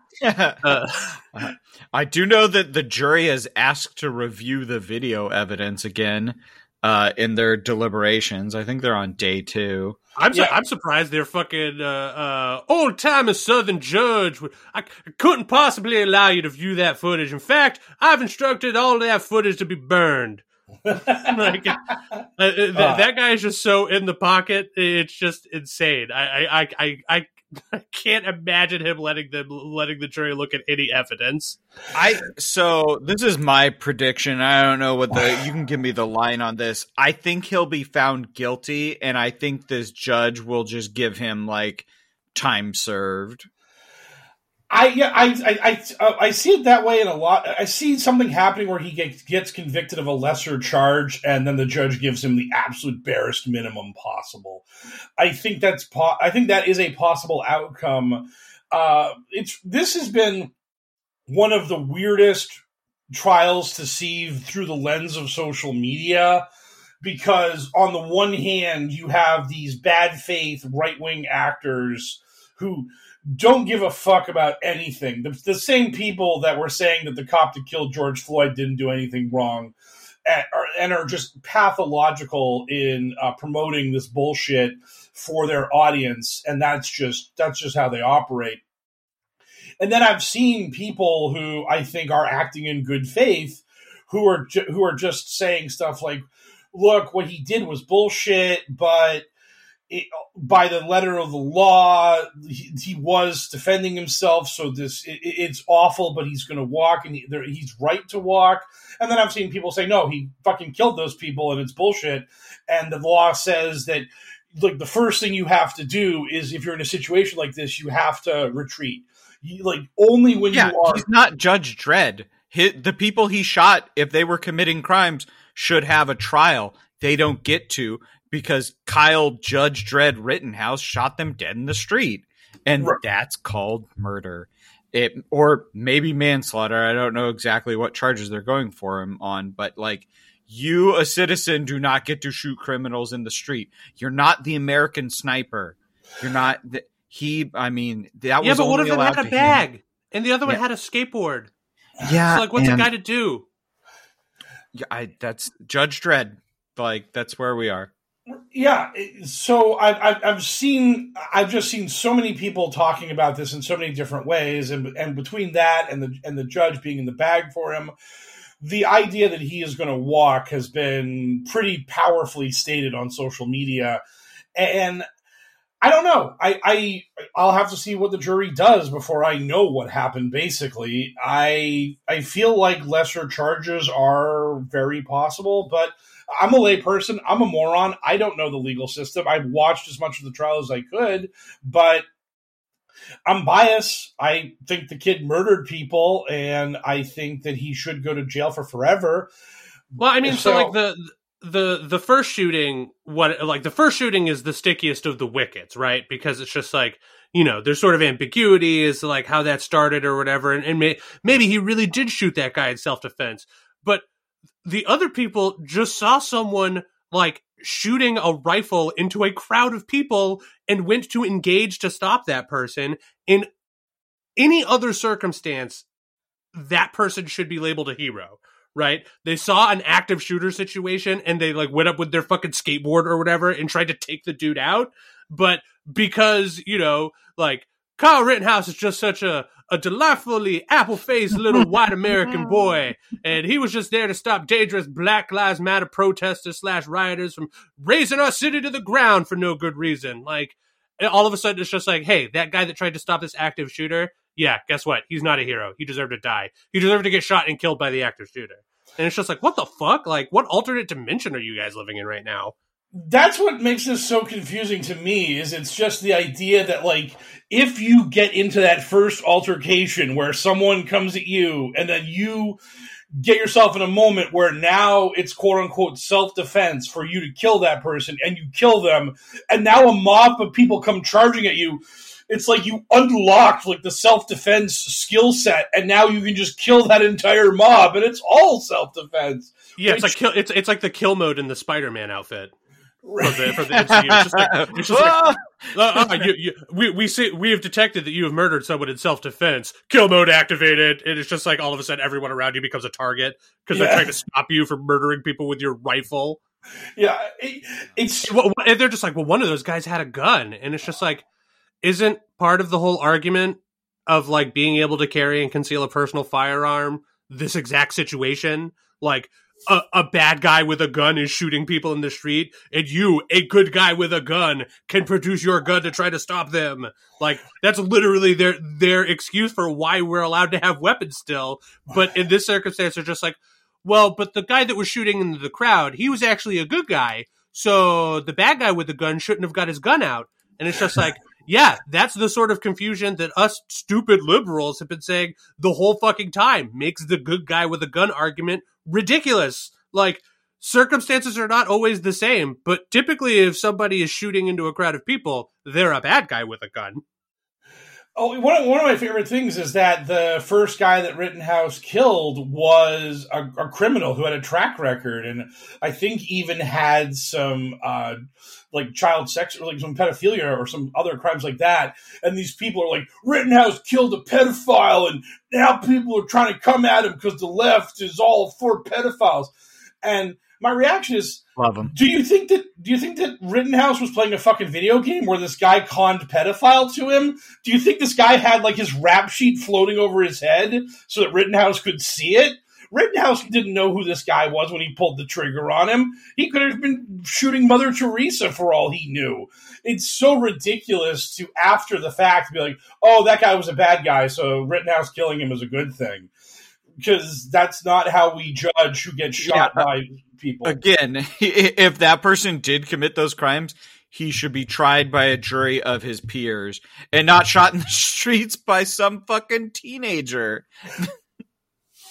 I do know that the jury has asked to review the video evidence again in their deliberations. I think they're on day 2. I'm surprised they're fucking old-timey Southern judge. I couldn't possibly allow you to view that footage. In fact, I've instructed all that footage to be burned. Like, that guy is just so in the pocket. It's just insane. I can't imagine him letting the jury look at any evidence. So this is my prediction. I don't know what you can give me the line on this. I think he'll be found guilty, and I think this judge will just give him like time served. I see it that way in a lot. I see something happening where he gets convicted of a lesser charge, and then the judge gives him the absolute barest minimum possible. I think that is a possible outcome. This has been one of the weirdest trials to see through the lens of social media, because on the one hand, you have these bad faith right-wing actors who don't give a fuck about anything. The same people that were saying that the cop that killed George Floyd didn't do anything wrong and are just pathological in promoting this bullshit for their audience, and that's just how they operate. And then I've seen people who I think are acting in good faith, who are just saying stuff like, "Look, what he did was bullshit, but by the letter of the law, he was defending himself. So it's awful, but he's going to walk, and he's right to walk." And then I've seen people say, "No, he fucking killed those people, and it's bullshit." And the law says that, like, the first thing you have to do is, if you're in a situation like this, you have to retreat. Only when you are. He's not Judge Dredd. The people he shot, if they were committing crimes, should have a trial. they don't get to because Kyle Judge Dredd Rittenhouse shot them dead in the street. And that's called murder. Or maybe manslaughter. I don't know exactly what charges they're going for him on, but like, you, a citizen, do not get to shoot criminals in the street. You're not the American sniper. You're not that was. Yeah, but what if it had a bag and the other one had a skateboard? Yeah, so like, what's a guy to do? Yeah, that's Judge Dredd. Like, that's where we are. Yeah, so I've just seen so many people talking about this in so many different ways, and between that and the judge being in the bag for him, the idea that he is going to walk has been pretty powerfully stated on social media, and I don't know. I'll have to see what the jury does before I know what happened. Basically, I feel like lesser charges are very possible, but I'm a layperson. I'm a moron. I don't know the legal system. I've watched as much of the trial as I could, but I'm biased. I think the kid murdered people, and I think that he should go to jail for forever. Well, I mean, so like the first shooting, the first shooting is the stickiest of the wickets, right? Because it's just like, you know, there's sort of ambiguity as to like how that started or whatever, and maybe he really did shoot that guy in self-defense, but the other people just saw someone like shooting a rifle into a crowd of people and went to engage to stop that person. In any other circumstance, that person should be labeled a hero, right? They saw an active shooter situation and they like went up with their fucking skateboard or whatever and tried to take the dude out. But because, you know, like Kyle Rittenhouse is just such a delightfully apple-faced little white American boy, and he was just there to stop dangerous Black Lives Matter protesters / rioters from razing our city to the ground for no good reason. Like, all of a sudden, it's just like, hey, that guy that tried to stop this active shooter, yeah, guess what? He's not a hero. He deserved to die. He deserved to get shot and killed by the active shooter. And it's just like, what the fuck? Like, what alternate dimension are you guys living in right now? That's what makes this so confusing to me, is it's just the idea that, like, if you get into that first altercation where someone comes at you and then you get yourself in a moment where now it's quote-unquote self-defense for you to kill that person and you kill them, and now a mob of people come charging at you, it's like you unlocked like the self-defense skill set, and now you can just kill that entire mob, and it's all self-defense. Yeah, it's like the kill mode in the Spider-Man outfit. For the MCU. It's just like, we have detected that you have murdered someone in self-defense. Kill mode activated, and it's just like all of a sudden everyone around you becomes a target because they're trying to stop you from murdering people with your rifle. Yeah, and they're just like, well, one of those guys had a gun, and it's just like, isn't part of the whole argument of like being able to carry and conceal a personal firearm this exact situation? Like, a bad guy with a gun is shooting people in the street, and you, a good guy with a gun, can produce your gun to try to stop them. Like, that's literally their excuse for why we're allowed to have weapons still. But in this circumstance, they're just like, well, but the guy that was shooting into the crowd, he was actually a good guy, so the bad guy with the gun shouldn't have got his gun out. And it's just like, yeah, that's the sort of confusion that us stupid liberals have been saying the whole fucking time. Makes the good guy with a gun argument ridiculous. Like, circumstances are not always the same, but typically if somebody is shooting into a crowd of people, they're a bad guy with a gun. Oh, one of my favorite things is that the first guy that Rittenhouse killed was a criminal who had a track record, and I think even had some like child sex or like some pedophilia or some other crimes like that. And these people are like, Rittenhouse killed a pedophile, and now people are trying to come at him because the left is all for pedophiles. And my reaction is, love him. Do you think that Rittenhouse was playing a fucking video game where this guy conned pedophile to him? Do you think this guy had like his rap sheet floating over his head so that Rittenhouse could see it? Rittenhouse didn't know who this guy was when he pulled the trigger on him. He could have been shooting Mother Teresa for all he knew. It's so ridiculous to, after the fact, be like, oh, that guy was a bad guy, so Rittenhouse killing him is a good thing. Because that's not how we judge who gets shot by people. Again, if that person did commit those crimes, he should be tried by a jury of his peers and not shot in the streets by some fucking teenager.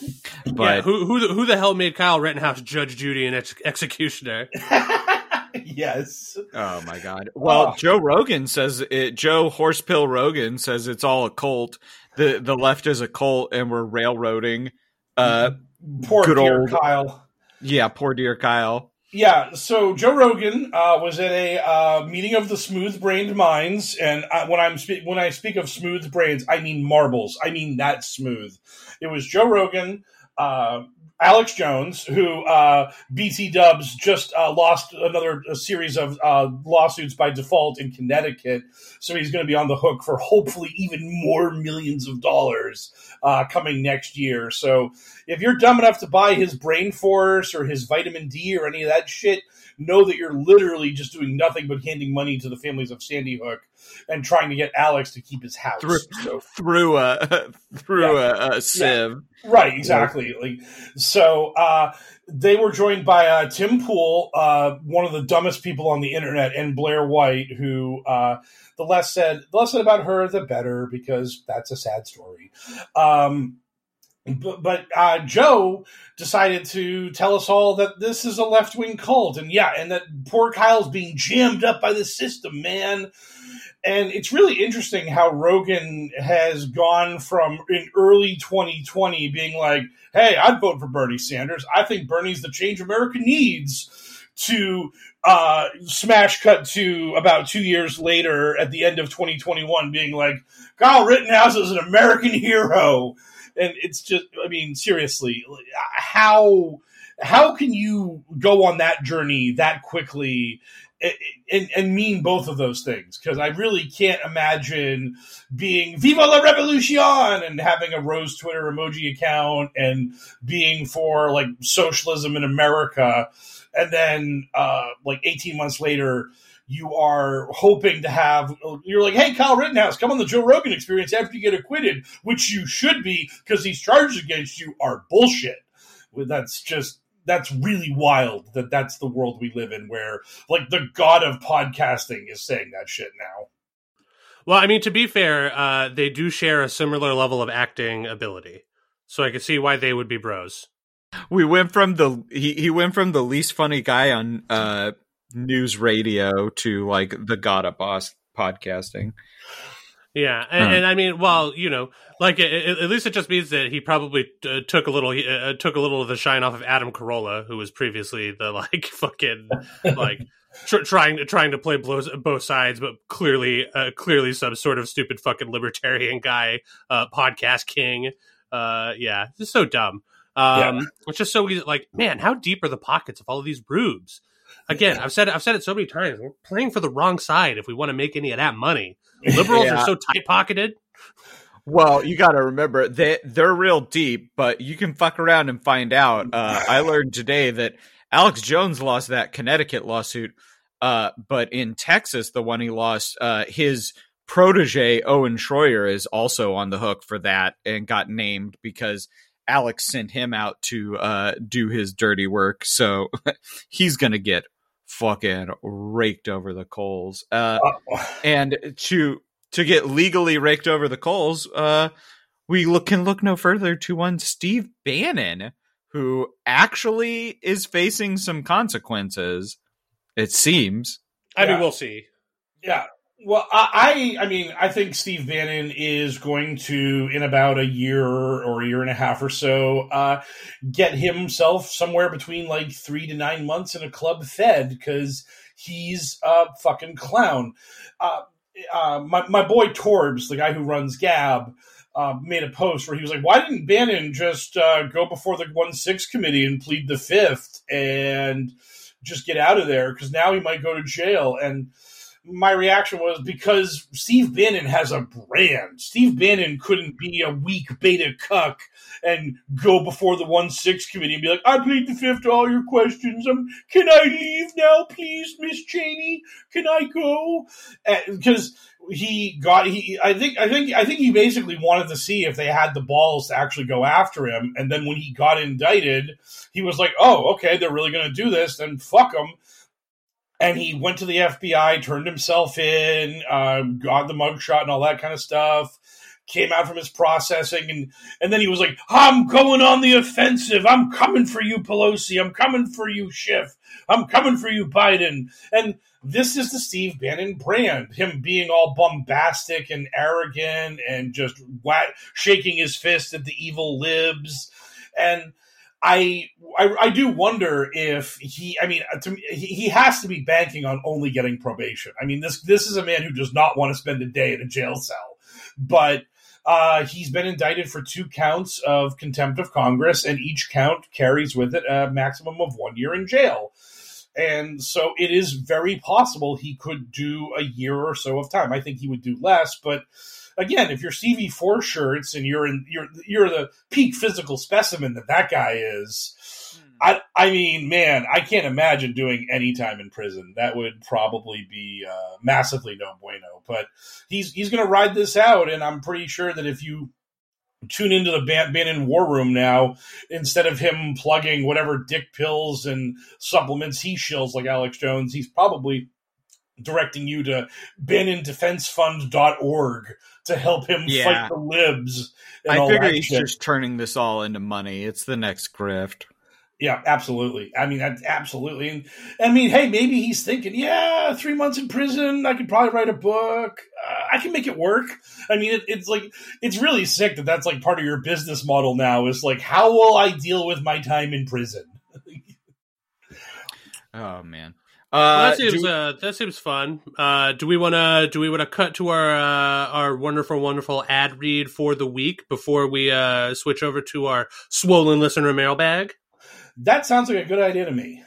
But yeah, who the hell made Kyle Rittenhouse Judge Judy and executioner? Yes. Oh my God. Well, Joe Rogan says it. Joe Horsepill Rogan says it's all a cult. The left is a cult, and we're railroading. Poor dear Kyle. Yeah, poor dear Kyle. Yeah, so Joe Rogan was at a meeting of the smooth-brained minds, and when I speak of smooth brains, I mean marbles. I mean that smooth. It was Joe Rogan, Alex Jones, who BT Dubs just lost another series of lawsuits by default in Connecticut, so he's going to be on the hook for hopefully even more millions of dollars coming next year. So if you're dumb enough to buy his Brain Force or his vitamin D or any of that shit, know that you're literally just doing nothing but handing money to the families of Sandy Hook and trying to get Alex to keep his house through a sieve. Yeah, right, exactly. Like, so they were joined by Tim Pool, one of the dumbest people on the internet, and Blair White, who the less said about her, the better, because that's a sad story. But Joe decided to tell us all that this is a left-wing cult, and that poor Kyle's being jammed up by the system, man. And it's really interesting how Rogan has gone from in early 2020 being like, hey, I'd vote for Bernie Sanders. I think Bernie's the change America needs, to smash cut to about 2 years later at the end of 2021 being like, Kyle Rittenhouse is an American hero. And it's just, I mean, seriously, how can you go on that journey that quickly and mean both of those things? Because I really can't imagine being Viva la Revolution and having a Rose Twitter emoji account and being for like socialism in America. And then like 18 months later, you are hoping to have, you're like, hey, Kyle Rittenhouse, come on the Joe Rogan Experience after you get acquitted, which you should be because these charges against you are bullshit. That's really wild that that's the world we live in, where like the god of podcasting is saying that shit now. Well, I mean, to be fair, they do share a similar level of acting ability, so I could see why they would be bros. We went from he went from the least funny guy on news radio to like the god of podcasting. Yeah, and I mean, well, you know, like at least it just means that he probably took a little of the shine off of Adam Carolla, who was previously the like fucking like trying to play both sides, but clearly some sort of stupid fucking libertarian guy, podcast king. Yeah, it's so dumb. It's just so easy. Like, man, how deep are the pockets of all of these rubes? Again, I've said it so many times. We're playing for the wrong side if we want to make any of that money. Liberals are so tight-pocketed. Well, you got to remember, they're real deep, but you can fuck around and find out. I learned today that Alex Jones lost that Connecticut lawsuit, but in Texas, the one he lost, his protege, Owen Schroyer, is also on the hook for that and got named because Alex sent him out to do his dirty work. So he's going to get fucking raked over the coals. And to get legally raked over the coals, we can look no further to one Steve Bannon, who actually is facing some consequences, it seems. I mean, we'll see. Yeah. Well, I mean, I think Steve Bannon is going to, in about a year or a year and a half or so, get himself somewhere between like 3 to 9 months in a club fed because he's a fucking clown. My boy Torbs, the guy who runs Gab, made a post where he was like, why didn't Bannon just go before the 1-6 committee and plead the fifth and just get out of there? Because now he might go to jail. And my reaction was because Steve Bannon has a brand. Steve Bannon couldn't be a weak beta cuck and go before the 1-6 committee and be like, I plead the fifth to all your questions. Can I leave now, please, Miss Cheney? Can I go? Because I think he basically wanted to see if they had the balls to actually go after him. And then when he got indicted, he was like, oh, okay, they're really going to do this, then fuck them. And he went to the FBI, turned himself in, got the mugshot and all that kind of stuff. came out from his processing, and then he was like, I'm going on the offensive. I'm coming for you, Pelosi. I'm coming for you, Schiff. I'm coming for you, Biden. And this is the Steve Bannon brand, him being all bombastic and arrogant and just shaking his fist at the evil libs. And I do wonder if he has to be banking on only getting probation. I mean, this is a man who does not want to spend a day in a jail cell, but he's been indicted for 2 counts of contempt of Congress, and each count carries with it a maximum of 1 year in jail. And so it is very possible he could do a year or so of time. I think he would do less, but again, if you're Stevie Four Shirts and you're the peak physical specimen that guy is, I mean, man, I can't imagine doing any time in prison. That would probably be massively no bueno. But he's going to ride this out, and I'm pretty sure that if you tune into the Bannon War Room now, instead of him plugging whatever dick pills and supplements he shills like Alex Jones, he's probably directing you to BannonDefenseFund.org to help him fight the libs. I figure he's just turning this all into money. It's the next grift. Yeah, absolutely. I mean, absolutely. And I mean, hey, maybe he's thinking, 3 months in prison, I could probably write a book. I can make it work. I mean, it's like, it's really sick that that's like part of your business model now is like, how will I deal with my time in prison? Oh, man. Well, that seems fun. Do we want to cut to our wonderful ad read for the week before we switch over to our swollen listener mailbag? That sounds like a good idea to me.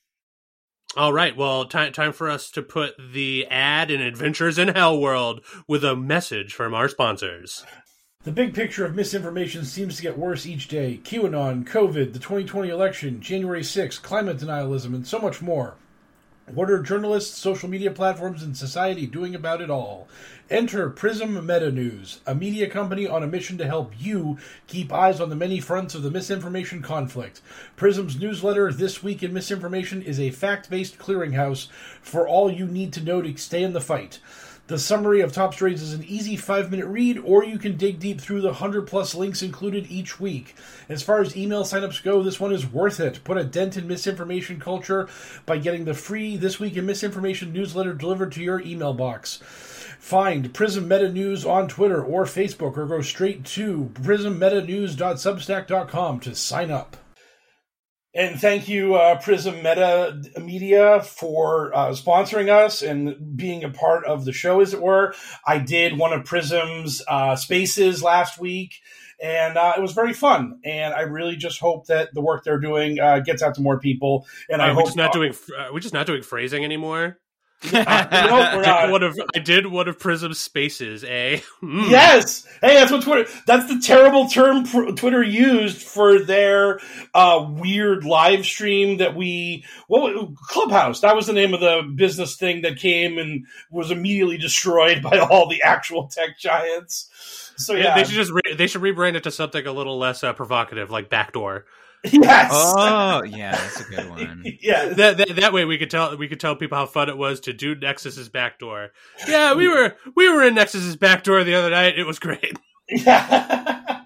All right. Well, time for us to put the ad in Adventures in Hell World with a message from our sponsors. The big picture of misinformation seems to get worse each day. QAnon, COVID, the 2020 election, January 6th, climate denialism, and so much more. What are journalists, social media platforms, and society doing about it all? Enter Prism Meta News, a media company on a mission to help you keep eyes on the many fronts of the misinformation conflict. Prism's newsletter, This Week in Misinformation, is a fact-based clearinghouse for all you need to know to stay in the fight. The summary of top stories is an easy 5-minute read, or you can dig deep through the 100-plus links included each week. As far as email signups go, this one is worth it. Put a dent in misinformation culture by getting the free This Week in Misinformation newsletter delivered to your email box. Find Prism Meta News on Twitter or Facebook, or go straight to prismmetanews.substack.com to sign up. And thank you, Prism Meta Media, for sponsoring us and being a part of the show, as it were. I did one of Prism's spaces last week, and it was very fun. And I really just hope that the work they're doing gets out to more people. And I hope we're just not doing phrasing anymore. We're not. I did one of Prism's spaces, eh? Yes. Hey, that's what that's the terrible term Twitter used for their weird live stream that Clubhouse. That was the name of the business thing that came and was immediately destroyed by all the actual tech giants. So yeah, they should rebrand it to something a little less provocative, like Backdoor. Yes. Oh, yeah, that's a good one. Yeah. That way we could tell people how fun it was to do Nexus's Backdoor. Yeah, we were in Nexus's Backdoor the other night. It was great. Yeah.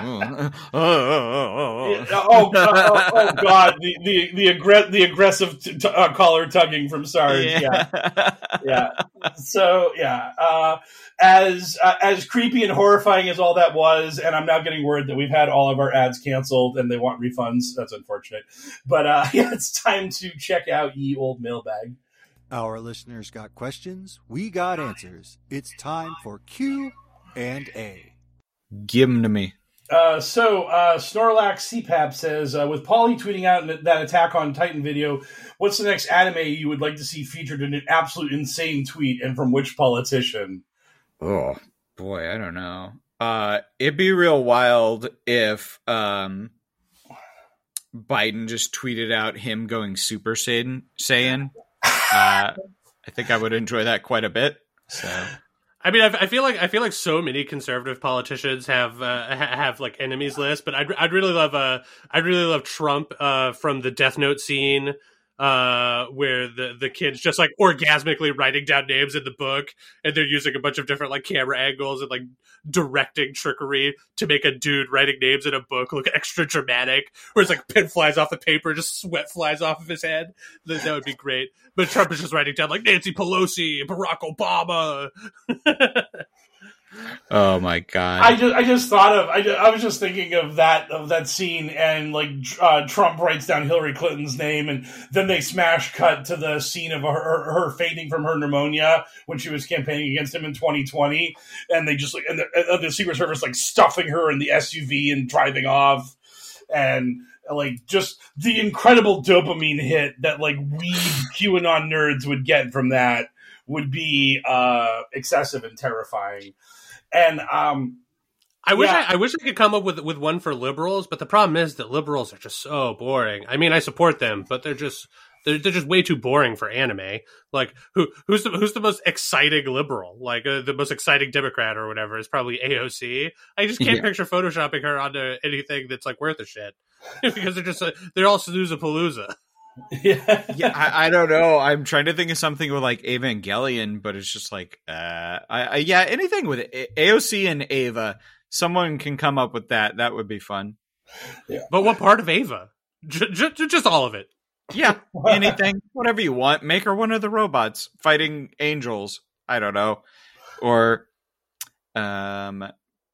Oh God! The aggressive collar tugging from Sarge. Yeah. So yeah, as creepy and horrifying as all that was, and I'm now getting word that we've had all of our ads canceled and they want refunds. That's unfortunate, but it's time to check out ye old mailbag. Our listeners got questions, we got answers. It's time for Q&A. Give them to me. Snorlax CPAP says, with Pauly tweeting out that Attack on Titan video, what's the next anime you would like to see featured in an absolute insane tweet, and from which politician? Oh, boy, I don't know. It'd be real wild if Biden just tweeted out him going Super Saiyan. I think I would enjoy that quite a bit. So... I mean, I feel like so many conservative politicians have like enemies list, but I'd really love Trump from the Death Note scene where the kid's just like orgasmically writing down names in the book, and they're using a bunch of different like camera angles and like directing trickery to make a dude writing names in a book look extra dramatic, where it's like pen flies off the paper, just sweat flies off of his head. That would be great. But Trump is just writing down like Nancy Pelosi and Barack Obama. Oh my god! I just thought of I was just thinking of that scene, and like Trump writes down Hillary Clinton's name, and then they smash cut to the scene of her fainting from her pneumonia when she was campaigning against him in 2020, and they just like and the Secret Service like stuffing her in the SUV and driving off, and like just the incredible dopamine hit that like we QAnon nerds would get from that would be excessive and terrifying. And I wish I could come up with one for liberals, but the problem is that liberals are just so boring. I mean, I support them, but they're just way too boring for anime. Like who's the most exciting liberal? Like the most exciting Democrat or whatever is probably AOC. I just can't picture photoshopping her onto anything that's like worth a shit because they're all Snooze-a-Palooza. I don't know. I'm trying to think of something with like Evangelion, but it's just like, anything with AOC and Ava. Someone can come up with that. That would be fun. Yeah. But what part of Ava? Just all of it. Yeah, anything, whatever you want. Make her one of the robots fighting angels. I don't know. Or, no,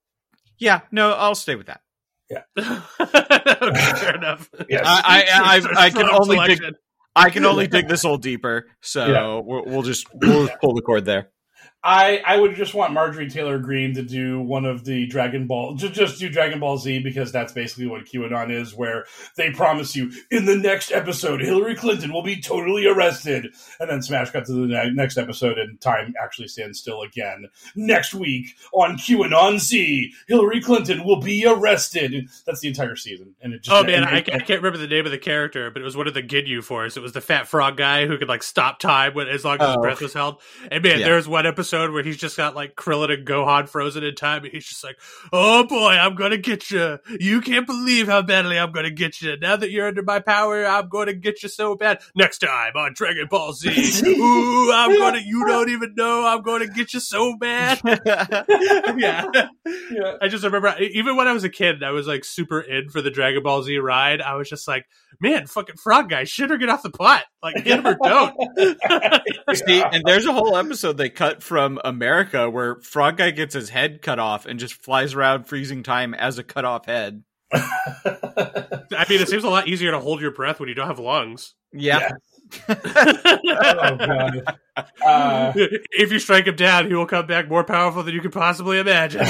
I'll stay with that. Yeah. Okay, fair enough. Yes. I can only dig this hole deeper, so we'll pull the cord there. I would just want Marjorie Taylor Greene to do one of the Dragon Ball, just do Dragon Ball Z, because that's basically what QAnon is, where they promise you, in the next episode, Hillary Clinton will be totally arrested, and then smash cut to the next episode, and time actually stands still again. Next week, on QAnon Z, Hillary Clinton will be arrested. That's the entire season. And it just, I can't remember the name of the character, but it was one of the Ginyu Force. It was the fat frog guy who could like stop time as long as his breath was held. And man, there's one episode where he's just got like Krillin and Gohan frozen in time, and he's just like, "Oh boy, I'm gonna get you! You can't believe how badly I'm gonna get you. Now that you're under my power, I'm gonna get you so bad. Next time on Dragon Ball Z, ooh, you don't even know, I'm gonna get you so bad." Yeah. I just remember, even when I was a kid, I was like super in for the Dragon Ball Z ride. I was just like, man, fucking frog guy, shit or get off the pot. Like, get him or don't. See, and there's a whole episode they cut from America where Frog Guy gets his head cut off and just flies around freezing time as a cut off head. I mean, it seems a lot easier to hold your breath when you don't have lungs. Yeah. Oh, God. If you strike him down, he will come back more powerful than you could possibly imagine.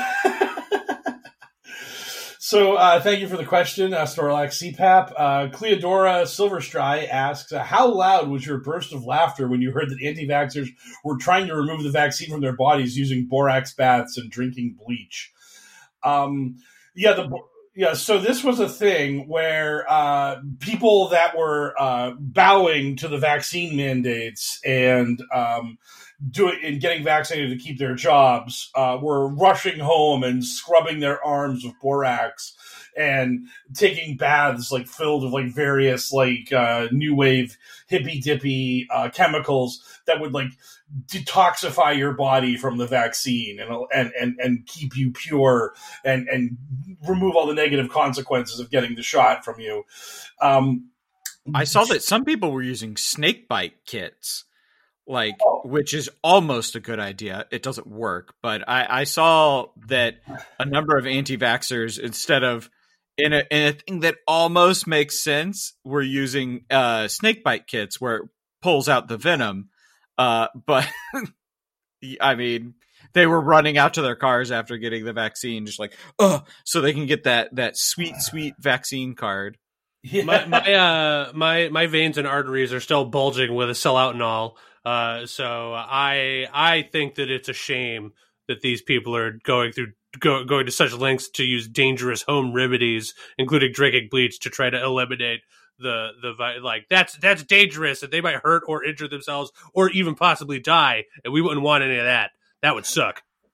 So, thank you for the question, Snorlax CPAP. Cleodora Silverstry asks, how loud was your burst of laughter when you heard that anti-vaxxers were trying to remove the vaccine from their bodies using borax baths and drinking bleach? So this was a thing where people that were bowing to the vaccine mandates and getting vaccinated to keep their jobs were rushing home and scrubbing their arms with borax and taking baths like filled with like various like new wave hippy dippy chemicals that would like detoxify your body from the vaccine and keep you pure and remove all the negative consequences of getting the shot from you. I saw that some people were using snake bite kits. Which is almost a good idea. It doesn't work, but I saw that a number of anti-vaxxers, instead of in a thing that almost makes sense, were using snake bite kits where it pulls out the venom. But I mean, they were running out to their cars after getting the vaccine, just like, so they can get that sweet vaccine card. Yeah. My veins and arteries are still bulging with a sellout. So I think that it's a shame that these people are going to such lengths to use dangerous home remedies, including drinking bleach, to try to eliminate that's dangerous, and they might hurt or injure themselves or even possibly die, and we wouldn't want any of that. That would suck.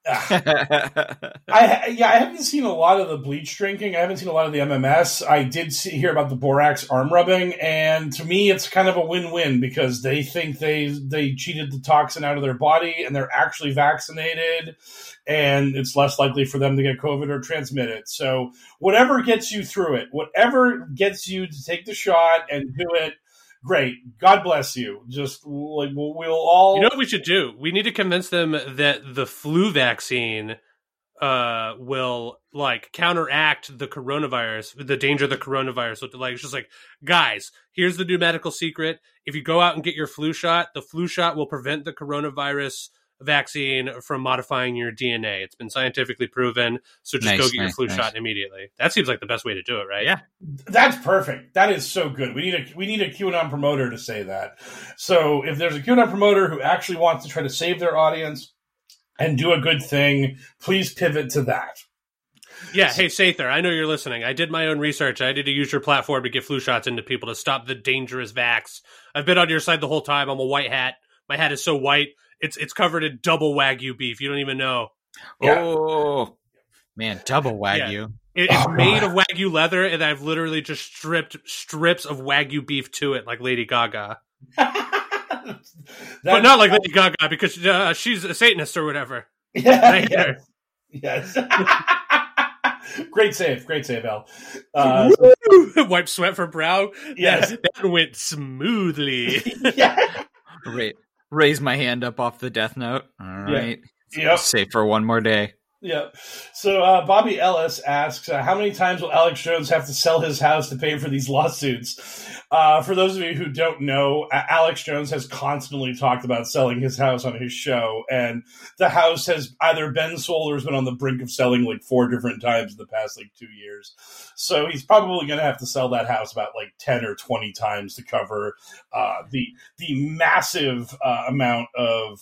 I haven't seen a lot of the bleach drinking. I haven't seen a lot of the MMS. I did hear about the borax arm rubbing, and to me, it's kind of a win-win because they think they cheated the toxin out of their body, and they're actually vaccinated, and it's less likely for them to get COVID or transmit it. So whatever gets you through it, whatever gets you to take the shot and do it, great. God bless you. Just like we'll all. You know what we should do? We need to convince them that the flu vaccine will like counteract the coronavirus, the danger of the coronavirus. So like, it's just like, guys, here's the new medical secret. If you go out and get your flu shot, the flu shot will prevent the coronavirus vaccine from modifying your DNA. It's been scientifically proven. So just go get your flu shot immediately. That seems like the best way to do it, right? Yeah. That's perfect. That is so good. We need a QAnon promoter to say that. So if there's a QAnon promoter who actually wants to try to save their audience and do a good thing, please pivot to that. Yeah. Hey, Sather, I know you're listening. I did my own research. I did to use your platform to get flu shots into people to stop the dangerous vax. I've been on your side the whole time. I'm a white hat. My hat is so white. It's covered in double Wagyu beef. You don't even know. Yeah. Oh, man, double Wagyu. Yeah. It's made of Wagyu leather, and I've literally just stripped strips of Wagyu beef to it like Lady Gaga. But not like Lady Gaga, because she's a Satanist or whatever. Yeah, yes. Great save, Al. Wipe sweat from brow. Yes. That went smoothly. Yeah. Raise my hand up off the death note. All right. Yep. Safe for one more day. Yeah. So Bobby Ellis asks, how many times will Alex Jones have to sell his house to pay for these lawsuits? For those of you who don't know, Alex Jones has constantly talked about selling his house on his show, and the house has either been sold or has been on the brink of selling like 4 different times in the past 2 years. So he's probably going to have to sell that house about 10 or 20 times to cover the massive amount of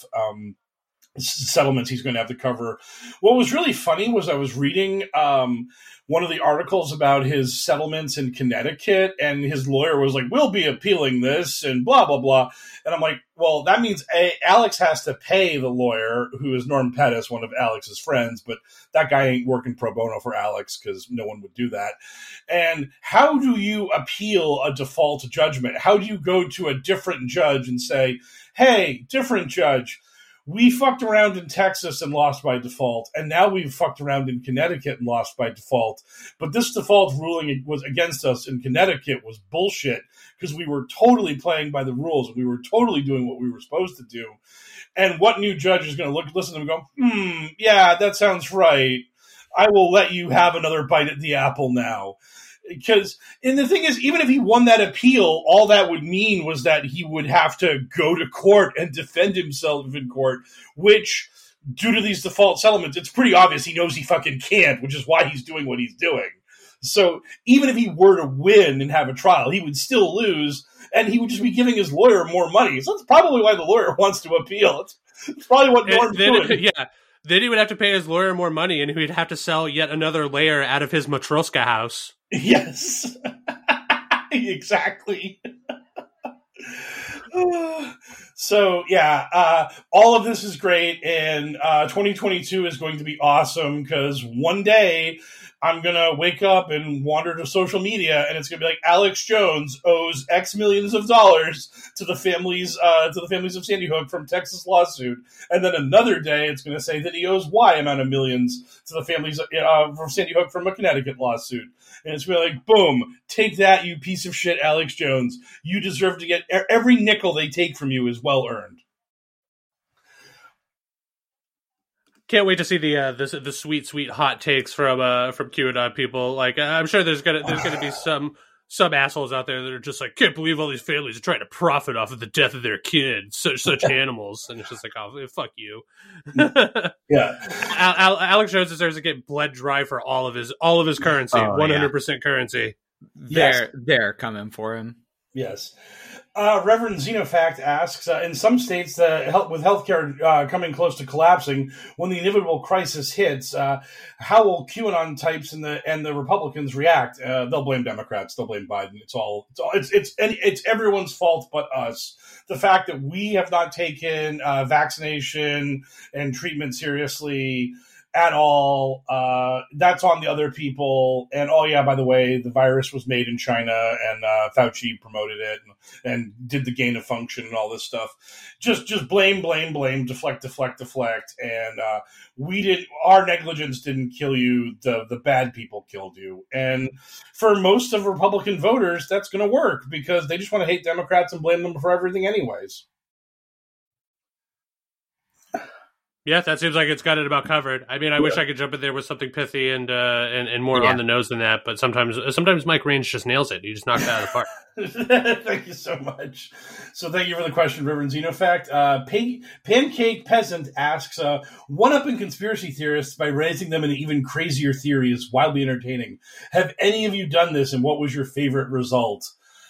settlements he's going to have to cover. What was really funny was I was reading one of the articles about his settlements in Connecticut, and his lawyer was like, we'll be appealing this and blah, blah, blah. And I'm like, well, that means Alex has to pay the lawyer, who is Norm Pettis, one of Alex's friends, but that guy ain't working pro bono for Alex because no one would do that. And how do you appeal a default judgment? How do you go to a different judge and say, hey, different judge, we fucked around in Texas and lost by default, and now we've fucked around in Connecticut and lost by default. But this default ruling was against us in Connecticut was bullshit because we were totally playing by the rules. We were totally doing what we were supposed to do. And what new judge is going to listen to them and go, yeah, that sounds right. I will let you have another bite at the apple now. And the thing is, even if he won that appeal, all that would mean was that he would have to go to court and defend himself in court, which, due to these default settlements, it's pretty obvious he knows he fucking can't, which is why he's doing what he's doing. So even if he were to win and have a trial, he would still lose, and he would just be giving his lawyer more money. So that's probably why the lawyer wants to appeal. It's probably what Norm's doing. Yeah. Then he would have to pay his lawyer more money, and he'd have to sell yet another layer out of his Matroska house. Yes, exactly. So, yeah, all of this is great, and 2022 is going to be awesome because one day I'm going to wake up and wander to social media, and it's going to be like Alex Jones owes X millions of dollars to the families of Sandy Hook from Texas lawsuit, and then another day it's going to say that he owes Y amount of millions to the families from Sandy Hook from a Connecticut lawsuit. And it's going to be like, boom, take that, you piece of shit, Alex Jones. You deserve to get every nickel they take from you is well earned. Can't wait to see the sweet hot takes from QAnon people. Like, I'm sure there's gonna be some assholes out there that are just like, can't believe all these families are trying to profit off of the death of their kids, such animals, and it's just like, oh, fuck you. Yeah, Alex Jones deserves to get bled dry for all of his currency, 100% currency. They're coming for him. Yes. Reverend Xenofact asks, in some states, with healthcare coming close to collapsing, when the inevitable crisis hits, how will QAnon types and the Republicans react? They'll blame Democrats. They'll blame Biden. It's everyone's fault but us. The fact that we have not taken vaccination and treatment seriously at all, that's on the other people. And by the way, the virus was made in China, and Fauci promoted it and did the gain of function and all this stuff. Just blame, deflect, and our negligence didn't kill you. The bad people killed you. And for most of Republican voters, that's going to work because they just want to hate Democrats and blame them for everything anyways. Yeah, that seems like it's got it about covered. I mean, I wish I could jump in there with something pithy and more on the nose than that, but sometimes Mike Range just nails it. He just knocks it out of the park. Thank you so much. So thank you for the question, Reverend Xenofact. Pancake Peasant asks, one-upping conspiracy theorists by raising them in an even crazier theory is wildly entertaining. Have any of you done this, and what was your favorite result?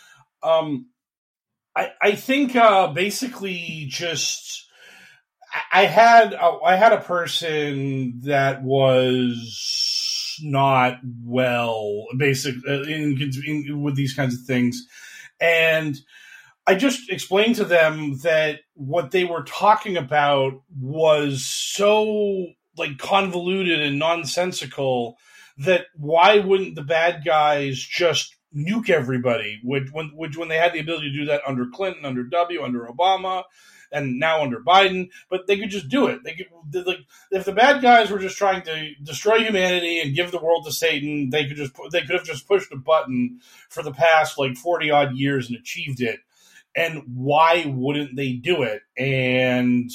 I think basically just... I had a person that was not well, basically, with these kinds of things, and I just explained to them that what they were talking about was so convoluted and nonsensical that why wouldn't the bad guys just nuke everybody? When they had the ability to do that under Clinton, under W, under Obama, and now under Biden, but they could just do it. If the bad guys were just trying to destroy humanity and give the world to Satan, they could have just pushed a button for the past 40 odd years and achieved it. And why wouldn't they do it? And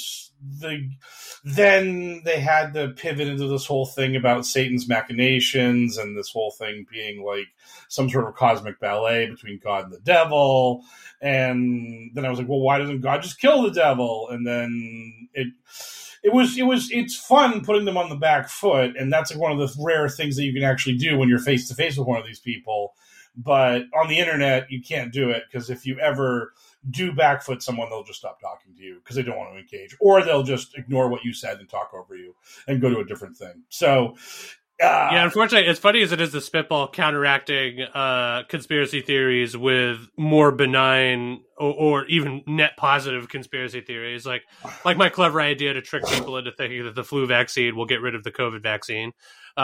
then they had to pivot into this whole thing about Satan's machinations and this whole thing being some sort of cosmic ballet between God and the devil. And then I was like, well, why doesn't God just kill the devil? And then it's fun putting them on the back foot. And that's one of the rare things that you can actually do when you're face to face with one of these people. But on the internet, you can't do it because if you ever do backfoot someone, they'll just stop talking to you because they don't want to engage, or they'll just ignore what you said and talk over you and go to a different thing. So, unfortunately, as funny as it is, the spitball counteracting conspiracy theories with more benign or even net positive conspiracy theories, like my clever idea to trick people into thinking that the flu vaccine will get rid of the COVID vaccine.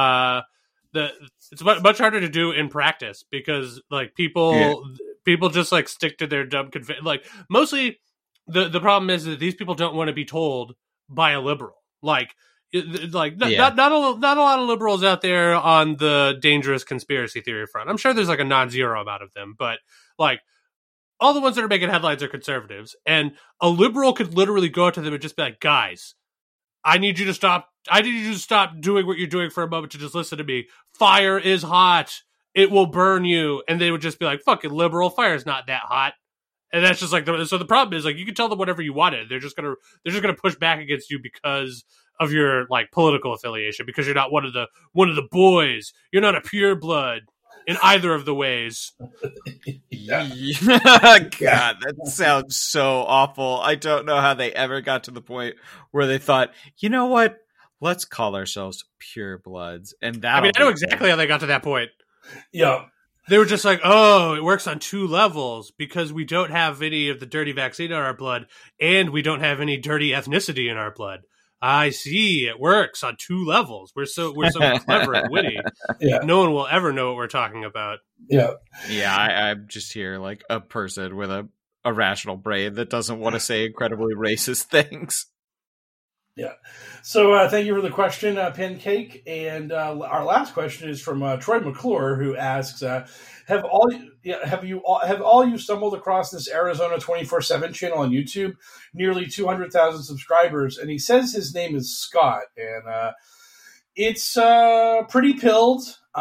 It's much harder to do in practice because people just stick to their dumb mostly the problem is that these people don't want to be told by a liberal. Not a lot of liberals out there on the dangerous conspiracy theory front. I'm sure there's a non-zero amount of them, but all the ones that are making headlines are conservatives, and a liberal could literally go up to them and just be like, guys, I need you to stop doing what you're doing for a moment to just listen to me. Fire is hot. It will burn you. And they would just be like, fucking liberal, fire's not that hot. And that's just so the problem is you can tell them whatever you wanted. They're just gonna push back against you because of your political affiliation, because you're not one of the boys. You're not a pure blood in either of the ways. God, that sounds so awful. I don't know how they ever got to the point where they thought, you know what? Let's call ourselves pure bloods. And that I know exactly how they got to that point. Yeah. They were just like, oh, it works on two levels because we don't have any of the dirty vaccine in our blood and we don't have any dirty ethnicity in our blood. I see. It works on two levels. We're so clever and witty. Yeah. No one will ever know what we're talking about. Yeah. Yeah, I'm just here like a person with a rational brain that doesn't want to say incredibly racist things. Yeah. So thank you for the question, Pancake. And our last question is from Troy McClure, who asks, have all you stumbled across this Arizona 24/7 channel on YouTube? Nearly 200,000 subscribers. And he says his name is Scott. And it's pretty pilled.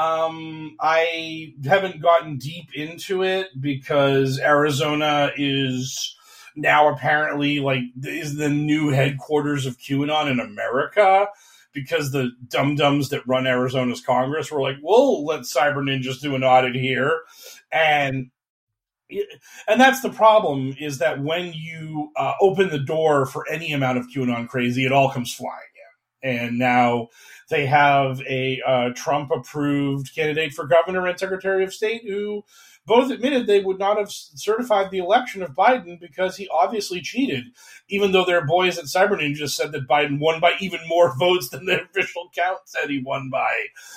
I haven't gotten deep into it because Arizona is now apparently is the new headquarters of QAnon in America, because the dum-dums that run Arizona's Congress were like, well, let Cyber Ninjas do an audit here. And And that's the problem, is that when you open the door for any amount of QAnon crazy, it all comes flying in. And now they have a Trump-approved candidate for governor and secretary of state who both admitted they would not have certified the election of Biden because he obviously cheated, even though their boys at Cyber Ninja said that Biden won by even more votes than the official count said he won by.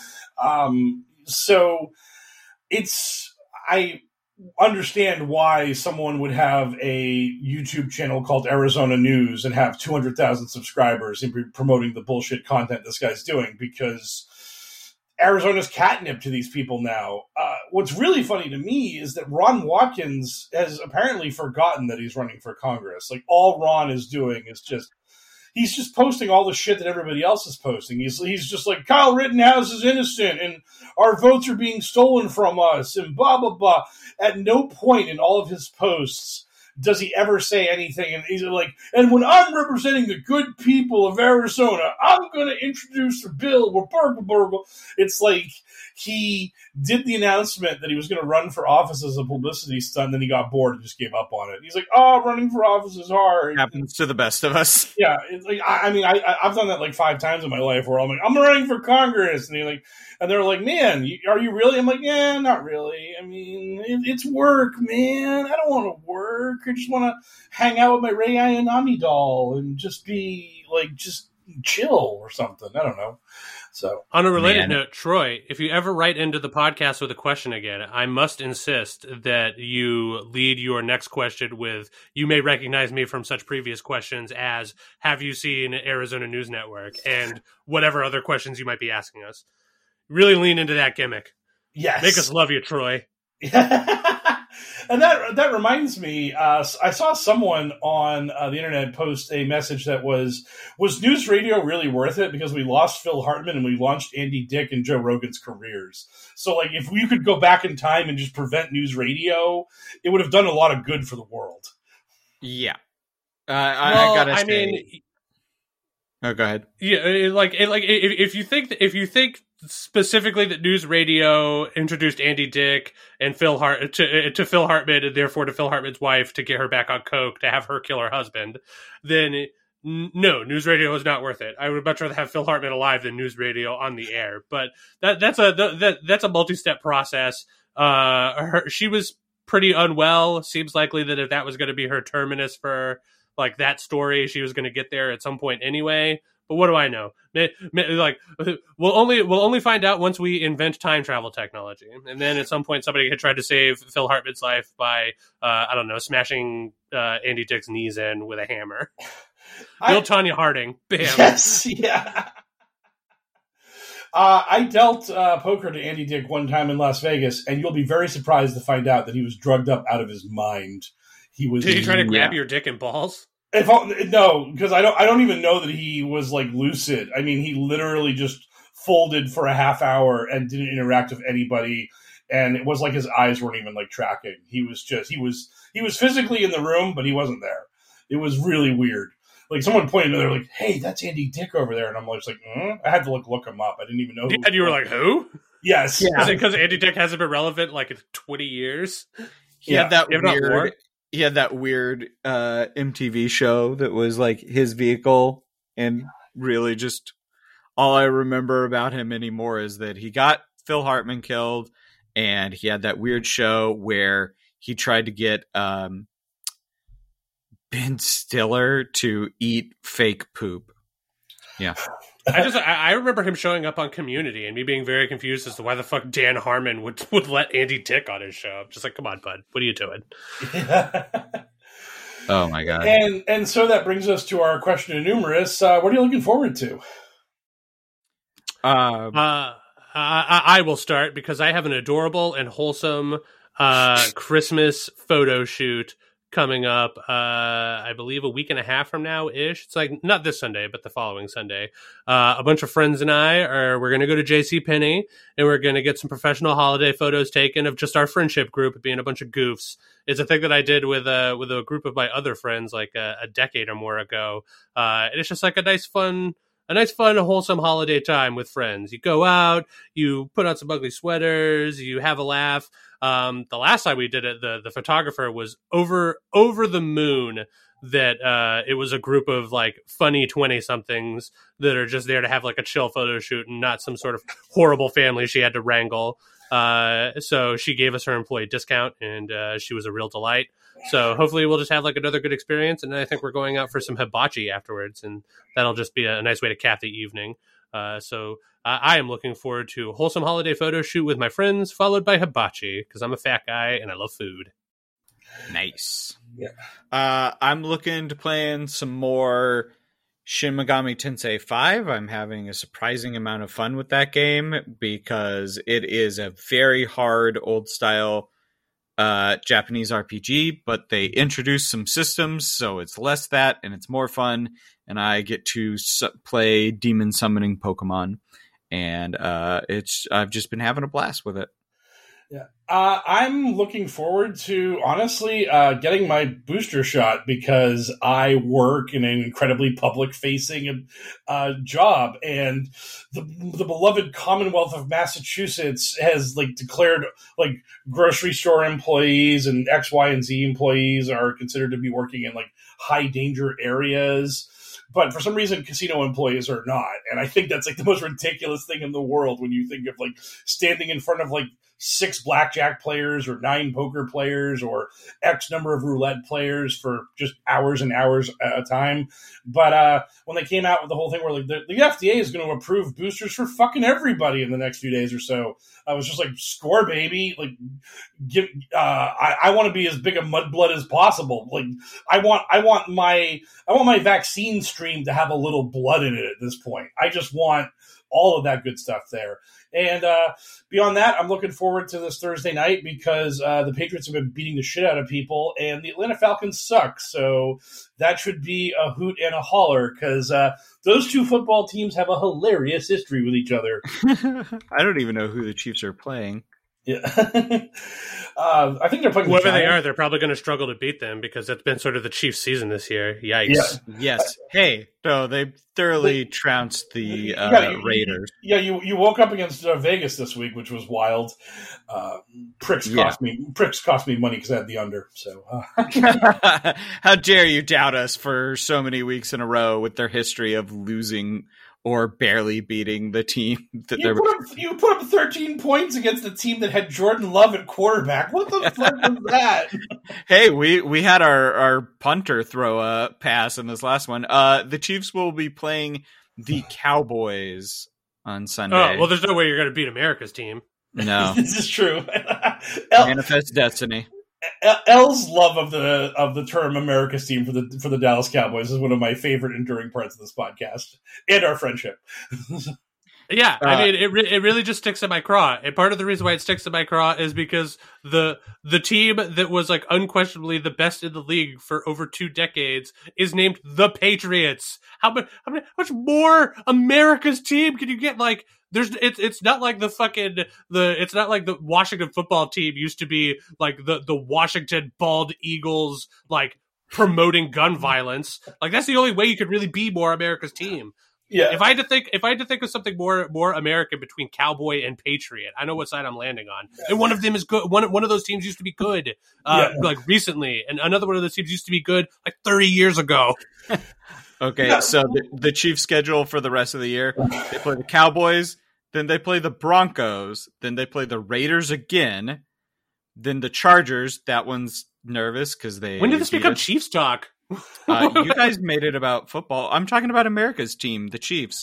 So I understand why someone would have a YouTube channel called Arizona News and have 200,000 subscribers and be promoting the bullshit content this guy's doing, because Arizona's catnip to these people now. What's really funny to me is that Ron Watkins has apparently forgotten that he's running for Congress. Like, all Ron is doing is he's just posting all the shit that everybody else is posting. He's just like, Kyle Rittenhouse is innocent and our votes are being stolen from us and blah, blah, blah. At no point in all of his posts does he ever say anything. And he's like, and when I'm representing the good people of Arizona, I'm going to introduce a bill where burgle. It's like he did the announcement that he was going to run for office as a publicity stunt, then he got bored and just gave up on it. He's like, oh, running for office is hard. Happens to the best of us. Yeah. It's like, I've done that like 5 times in my life where I'm like, I'm running for Congress. And they're like, man, are you really? I'm like, yeah, not really. I mean, it's work, man. I don't want to work. I just want to hang out with my Ray Ayanami doll and just be like, just chill or something. I don't know. So, on a related note, Troy, if you ever write into the podcast with a question again, I must insist that you lead your next question with, you may recognize me from such previous questions as, have you seen Arizona News Network? And whatever other questions you might be asking us. Really lean into that gimmick. Yes. Make us love you, Troy. And that reminds me, I saw someone on the internet post a message that was News Radio really worth it? Because we lost Phil Hartman and we launched Andy Dick and Joe Rogan's careers. So, like, if we could go back in time and just prevent News Radio, it would have done a lot of good for the world. Yeah. I gotta say. Mean, oh, go ahead. Yeah, if you think specifically that News Radio introduced Andy Dick and to Phil Hartman, and therefore to Phil Hartman's wife, to get her back on coke, to have her kill her husband, then no, News Radio is not worth it. I would much rather have Phil Hartman alive than News Radio on the air. But that's a multi-step process. She was pretty unwell. Seems likely that if that was going to be her terminus for like that story, she was going to get there at some point anyway. But what do I know? Like, we'll only find out once we invent time travel technology, and then at some point somebody had tried to save Phil Hartman's life by I don't know, smashing Andy Dick's knees in with a hammer. Bill Tanya Harding, bam. Yes, yeah. I dealt poker to Andy Dick one time in Las Vegas, and you'll be very surprised to find out that he was drugged up out of his mind. Did he try to grab your dick and balls? No, because I don't even know that he was like lucid. I mean, he literally just folded for a half hour and didn't interact with anybody, and it was like his eyes weren't even like tracking. He was physically in the room, but he wasn't there. It was really weird. Like, someone pointed to me, they're like, "Hey, that's Andy Dick over there," and I'm just like, I had to look him up. I didn't even know. And you were like, "Who?" Yes, yeah. Because Andy Dick hasn't been relevant like in 20 years. He had that weird MTV show that was like his vehicle, and really just all I remember about him anymore is that he got Phil Hartman killed, and he had that weird show where he tried to get Ben Stiller to eat fake poop. Yeah. I remember him showing up on Community and me being very confused as to why the fuck Dan Harmon would let Andy Dick on his show. I'm just like, come on, bud. What are you doing? Oh, my God. And so that brings us to our question to numerous. What are you looking forward to? I will start because I have an adorable and wholesome Christmas photo shoot coming up, I believe a week and a half from now ish. It's like not this Sunday, but the following Sunday. A bunch of friends and we're going to go to JCPenney and we're going to get some professional holiday photos taken of just our friendship group being a bunch of goofs. It's a thing that I did with a group of my other friends like a decade or more ago. And it's just like a nice, fun a nice, fun, wholesome holiday time with friends. You go out, you put on some ugly sweaters, you have a laugh. The last time we did it, the photographer was over the moon that it was a group of like funny 20-somethings that are just there to have like a chill photo shoot and not some sort of horrible family she had to wrangle. So she gave us her employee discount, and she was a real delight. So hopefully we'll just have like another good experience. And I think we're going out for some hibachi afterwards, and that'll just be a nice way to cap the evening. So I am looking forward to a wholesome holiday photo shoot with my friends, followed by hibachi, because I'm a fat guy and I love food. Nice. Yeah. I'm looking to playing some more Shin Megami Tensei 5. I'm having a surprising amount of fun with that game because it is a very hard old style Japanese RPG, but they introduced some systems, so it's less that and it's more fun, and I get to play demon summoning Pokemon, and I've just been having a blast with it. Yeah, I'm looking forward to, honestly, getting my booster shot because I work in an incredibly public-facing job, and the beloved Commonwealth of Massachusetts has like declared like grocery store employees and X, Y, and Z employees are considered to be working in like high danger areas. But for some reason, casino employees are not. And I think that's like the most ridiculous thing in the world when you think of like standing in front of like 6 blackjack players or 9 poker players or X number of roulette players for just hours and hours at a time. But when they came out with the whole thing where like the FDA is going to approve boosters for fucking everybody in the next few days or so, I was just like, score, baby. Like, I want to be as big a mudblood as possible. Like, I want my vaccine stream to have a little blood in it at this point. I just want all of that good stuff there. And beyond that, I'm looking forward to this Thursday night because the Patriots have been beating the shit out of people, and the Atlanta Falcons suck. So that should be a hoot and a holler because those two football teams have a hilarious history with each other. I don't even know who the Chiefs are playing. Yeah, I think they're playing whoever they are. They're probably going to struggle to beat them because it's been sort of the Chiefs' season this year. Yikes! Yeah. Yes. Hey, no, they thoroughly trounced the Raiders. You woke up against Vegas this week, which was wild. Pricks cost me money because I had the under. So how dare you doubt us for so many weeks in a row with their history of losing or barely beating the team that you put up 13 points against the team that had Jordan Love at quarterback. What the fuck was that? Hey, we had our punter throw a pass in this last one. The Chiefs will be playing the Cowboys on Sunday. Oh, well, there's no way you're going to beat America's team. No. This is true. Manifest destiny. L's love of the term America's team for the Dallas Cowboys is one of my favorite enduring parts of this podcast and our friendship. Yeah, I mean, it really just sticks in my craw. And part of the reason why it sticks in my craw is because the team that was like unquestionably the best in the league for over 2 decades is named the Patriots. How much more America's team can you get? Like, it's not like it's not like the Washington football team used to be like the Washington Bald Eagles, like promoting gun violence. Like, that's the only way you could really be more America's team. Yeah. If I had to think of something more American between Cowboy and Patriot, I know what side I'm landing on. And one of them is good. One of those teams used to be good, like recently, and another one of those teams used to be good like 30 years ago. Okay, so the Chiefs' schedule for the rest of the year, they play the Cowboys, then they play the Broncos, then they play the Raiders again, then the Chargers. That one's nervous because they... When did this become Chiefs talk? You guys made it about football. I'm talking about America's team, the Chiefs.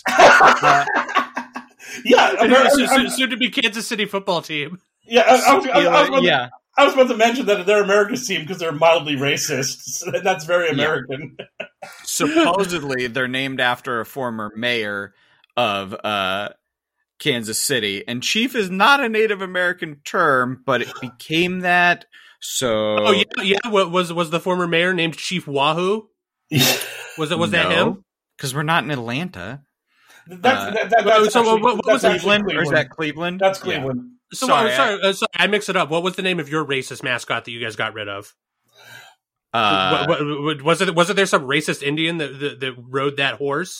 Soon to be Kansas City football team. Yeah, I was about to mention that they're America's team because they're mildly racist. And that's very American. Yeah. Supposedly, they're named after a former mayor of Kansas City, and Chief is not a Native American term, but it became that. So, was the former mayor named Chief Wahoo? Was that him? Because we're not in Atlanta. That's Cleveland, or is that Cleveland? That's Cleveland. Yeah. So, sorry, I mixed it up. What was the name of your racist mascot that you guys got rid of? Was it there some racist Indian that rode that horse?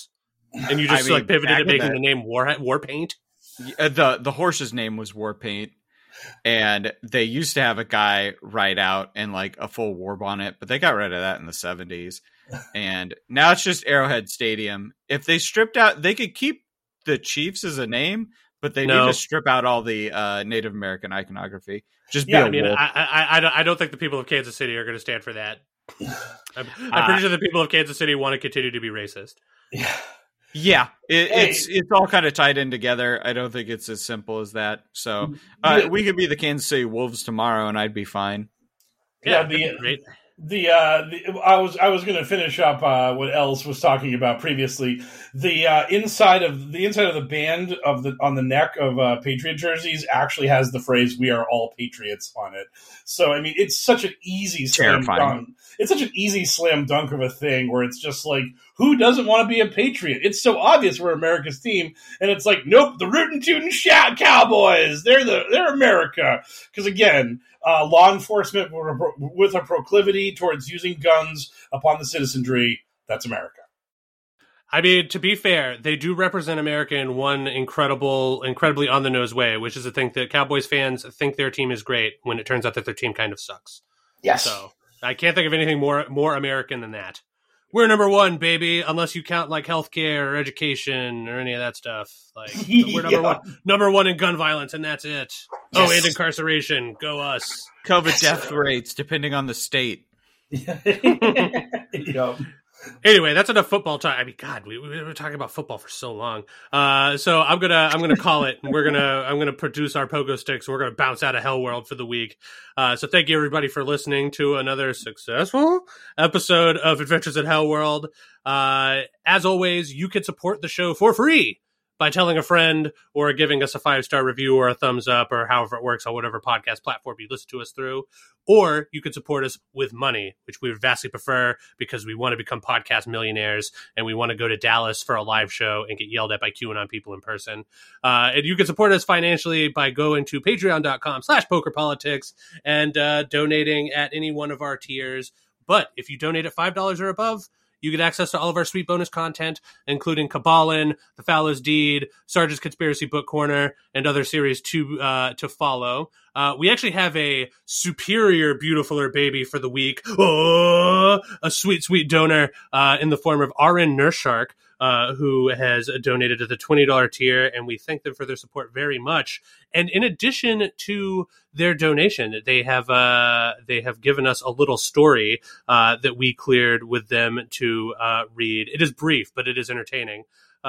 And you just pivoted to making the name Warpaint? The horse's name was Warpaint. And they used to have a guy ride out in like a full war bonnet, but they got rid of that in the 70s. And now it's just Arrowhead Stadium. If they stripped out, they could keep the Chiefs as a name, but they need to strip out all the Native American iconography. Just wolf. I don't think the people of Kansas City are going to stand for that. I'm pretty sure the people of Kansas City want to continue to be racist. Yeah, it's all kind of tied in together. I don't think it's as simple as that. So we could be the Kansas City Wolves tomorrow, and I'd be fine. Yeah, great. I was going to finish up what Els was talking about previously. The inside of the band on the neck of Patriot jerseys actually has the phrase "We are all patriots" on it. So I mean, it's such an easy slam dunk. It's such an easy slam dunk of a thing where it's just like, who doesn't want to be a patriot? It's so obvious we're America's team, and it's like, nope, the rootin' tootin' shout Cowboys. They're America. Because again, law enforcement with a proclivity towards using guns upon the citizenry, that's America. I mean, to be fair, they do represent America in one incredibly on-the-nose way, which is to think that Cowboys fans think their team is great when it turns out that their team kind of sucks. Yes. So I can't think of anything more American than that. We're number one, baby, unless you count like healthcare or education or any of that stuff. Like we're number one in gun violence, and that's it. Yes. Oh, and incarceration. Go us. COVID death rates, depending on the state. Yep. Anyway, that's enough football talk. I mean, God, we were talking about football for so long. So I'm gonna call it. And I'm gonna produce our pogo sticks. We're gonna bounce out of Hell World for the week. So thank you everybody for listening to another successful episode of Adventures in Hell World. As always, you can support the show for free by telling a friend or giving us a 5-star review or a thumbs up or however it works on whatever podcast platform you listen to us through. Or you could support us with money, which we would vastly prefer because we want to become podcast millionaires and we want to go to Dallas for a live show and get yelled at by QAnon people in person. And you can support us financially by going to patreon.com/pokerpolitics and donating at any one of our tiers. But if you donate at $5 or above, you get access to all of our sweet bonus content, including Kabbalin, The Fowler's Deed, Sarge's Conspiracy Book Corner, and other series to follow. We actually have a superior, beautifuler baby for the week. Oh, a sweet, sweet donor in the form of RN Nurshark, who has donated to the $20 tier, and we thank them for their support very much. And in addition to their donation, they have given us a little story that we cleared with them to read. It is brief, but it is entertaining.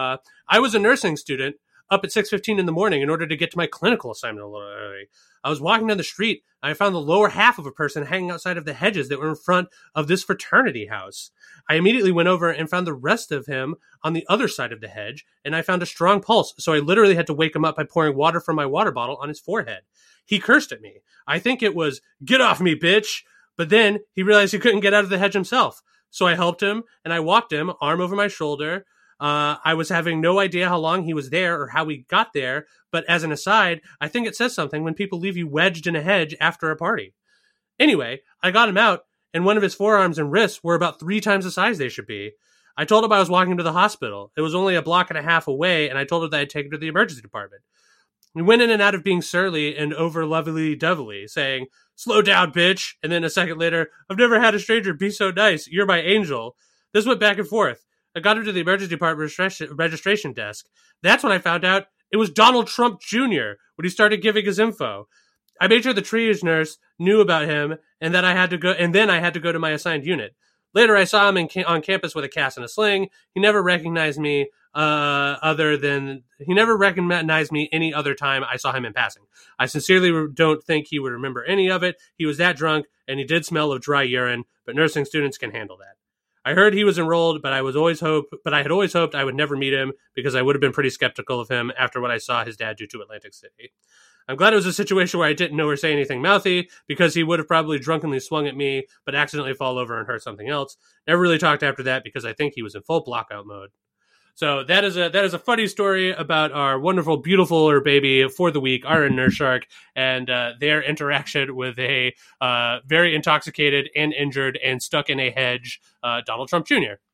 I was a nursing student up at 6:15 in the morning in order to get to my clinical assignment a little early. I was walking down the street, and I found the lower half of a person hanging outside of the hedges that were in front of this fraternity house. I immediately went over and found the rest of him on the other side of the hedge, and I found a strong pulse, so I literally had to wake him up by pouring water from my water bottle on his forehead. He cursed at me. I think it was, "Get off me, bitch!" But then he realized he couldn't get out of the hedge himself. So I helped him, and I walked him, arm over my shoulder. I was having no idea how long he was there or how he got there, but as an aside, I think it says something when people leave you wedged in a hedge after a party. Anyway, I got him out, and one of his forearms and wrists were about 3 times the size they should be. I told him I was walking him to the hospital. It was only a block and a half away, and I told him that I'd take him to the emergency department. We went in and out of being surly and over lovely-dovely, saying, "Slow down, bitch," and then a second later, "I've never had a stranger be so nice. You're my angel." This went back and forth. I got him to the emergency department registration desk. That's when I found out it was Donald Trump Jr. when he started giving his info. I made sure the triage nurse knew about him, and then I had to go to my assigned unit. Later, I saw him on campus with a cast and a sling. He never recognized me any other time I saw him in passing. I sincerely don't think he would remember any of it. He was that drunk, and he did smell of dry urine, but nursing students can handle that. I heard he was enrolled, but I had always hoped I would never meet him because I would have been pretty skeptical of him after what I saw his dad do to Atlantic City. I'm glad it was a situation where I didn't know or say anything mouthy because he would have probably drunkenly swung at me, but accidentally fall over and hurt something else. Never really talked after that because I think he was in full blockout mode. So that is a funny story about our wonderful, beautiful baby for the week, RN Nurshark, and their interaction with a very intoxicated and injured and stuck in a hedge Donald Trump Jr.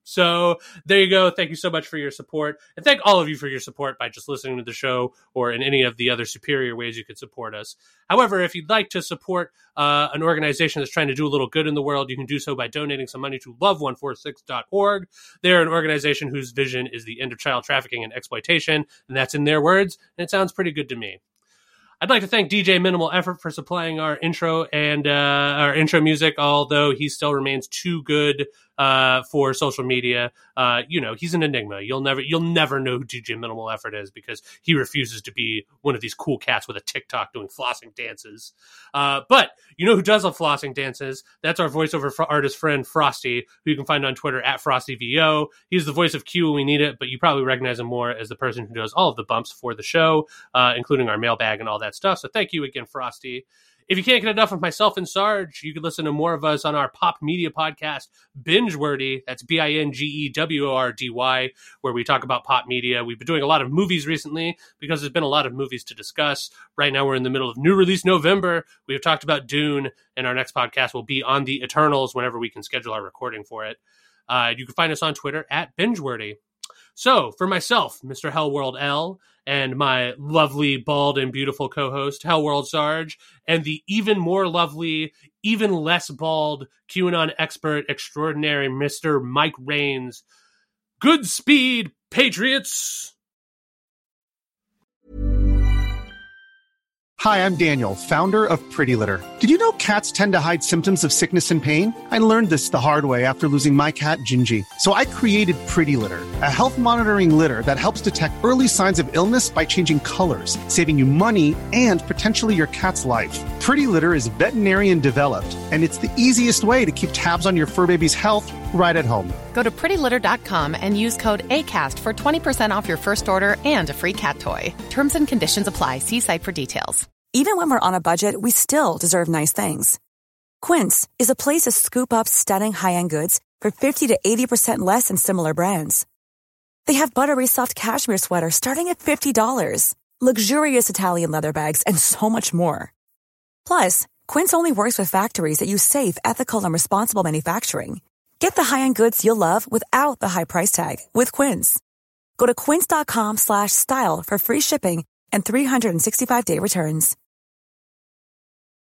So there you go. Thank you so much for your support. And thank all of you for your support by just listening to the show or in any of the other superior ways you could support us. However, if you'd like to support an organization that's trying to do a little good in the world, you can do so by donating some money to love146.org. They're an organization whose vision is the end of child trafficking and exploitation, and that's in their words, and it sounds pretty good to me. I'd like to thank DJ Minimal Effort for supplying our intro and our intro music, although he still remains too good for social media. He's an enigma. You'll never know who DJ Minimal Effort is because he refuses to be one of these cool cats with a TikTok doing flossing dances. But you know who does love flossing dances? That's our voiceover artist friend Frosty, who you can find on Twitter at FrostyVO. He's the voice of Q when we need it, but you probably recognize him more as the person who does all of the bumps for the show, including our mailbag and all that stuff. So thank you again, Frosty. If you can't get enough of myself and Sarge, you can listen to more of us on our pop media podcast, Bingewordy. That's BINGEWORDY, where we talk about pop media. We've been doing a lot of movies recently because there's been a lot of movies to discuss. Right now we're in the middle of new release November. We've talked about Dune, and our next podcast will be on the Eternals whenever we can schedule our recording for it. You can find us on Twitter at Bingewordy. So, for myself, Mr. Hellworld L, and my lovely, bald, and beautiful co-host, Hellworld Sarge, and the even more lovely, even less bald QAnon expert extraordinary, Mr. Mike Raines. Godspeed, Patriots! Hi, I'm Daniel, founder of Pretty Litter. Did you know cats tend to hide symptoms of sickness and pain? I learned this the hard way after losing my cat, Gingy. So I created Pretty Litter, a health monitoring litter that helps detect early signs of illness by changing colors, saving you money and potentially your cat's life. Pretty Litter is veterinarian developed, and it's the easiest way to keep tabs on your fur baby's health right at home. Go to prettylitter.com and use code ACAST for 20% off your first order and a free cat toy. Terms and conditions apply. See site for details. Even when we're on a budget, we still deserve nice things. Quince is a place to scoop up stunning high-end goods for 50 to 80% less than similar brands. They have buttery soft cashmere sweaters starting at $50, luxurious Italian leather bags, and so much more. Plus, Quince only works with factories that use safe, ethical, and responsible manufacturing. Get the high-end goods you'll love without the high price tag with Quince. Go to quince.com/style for free shipping and 365-day returns.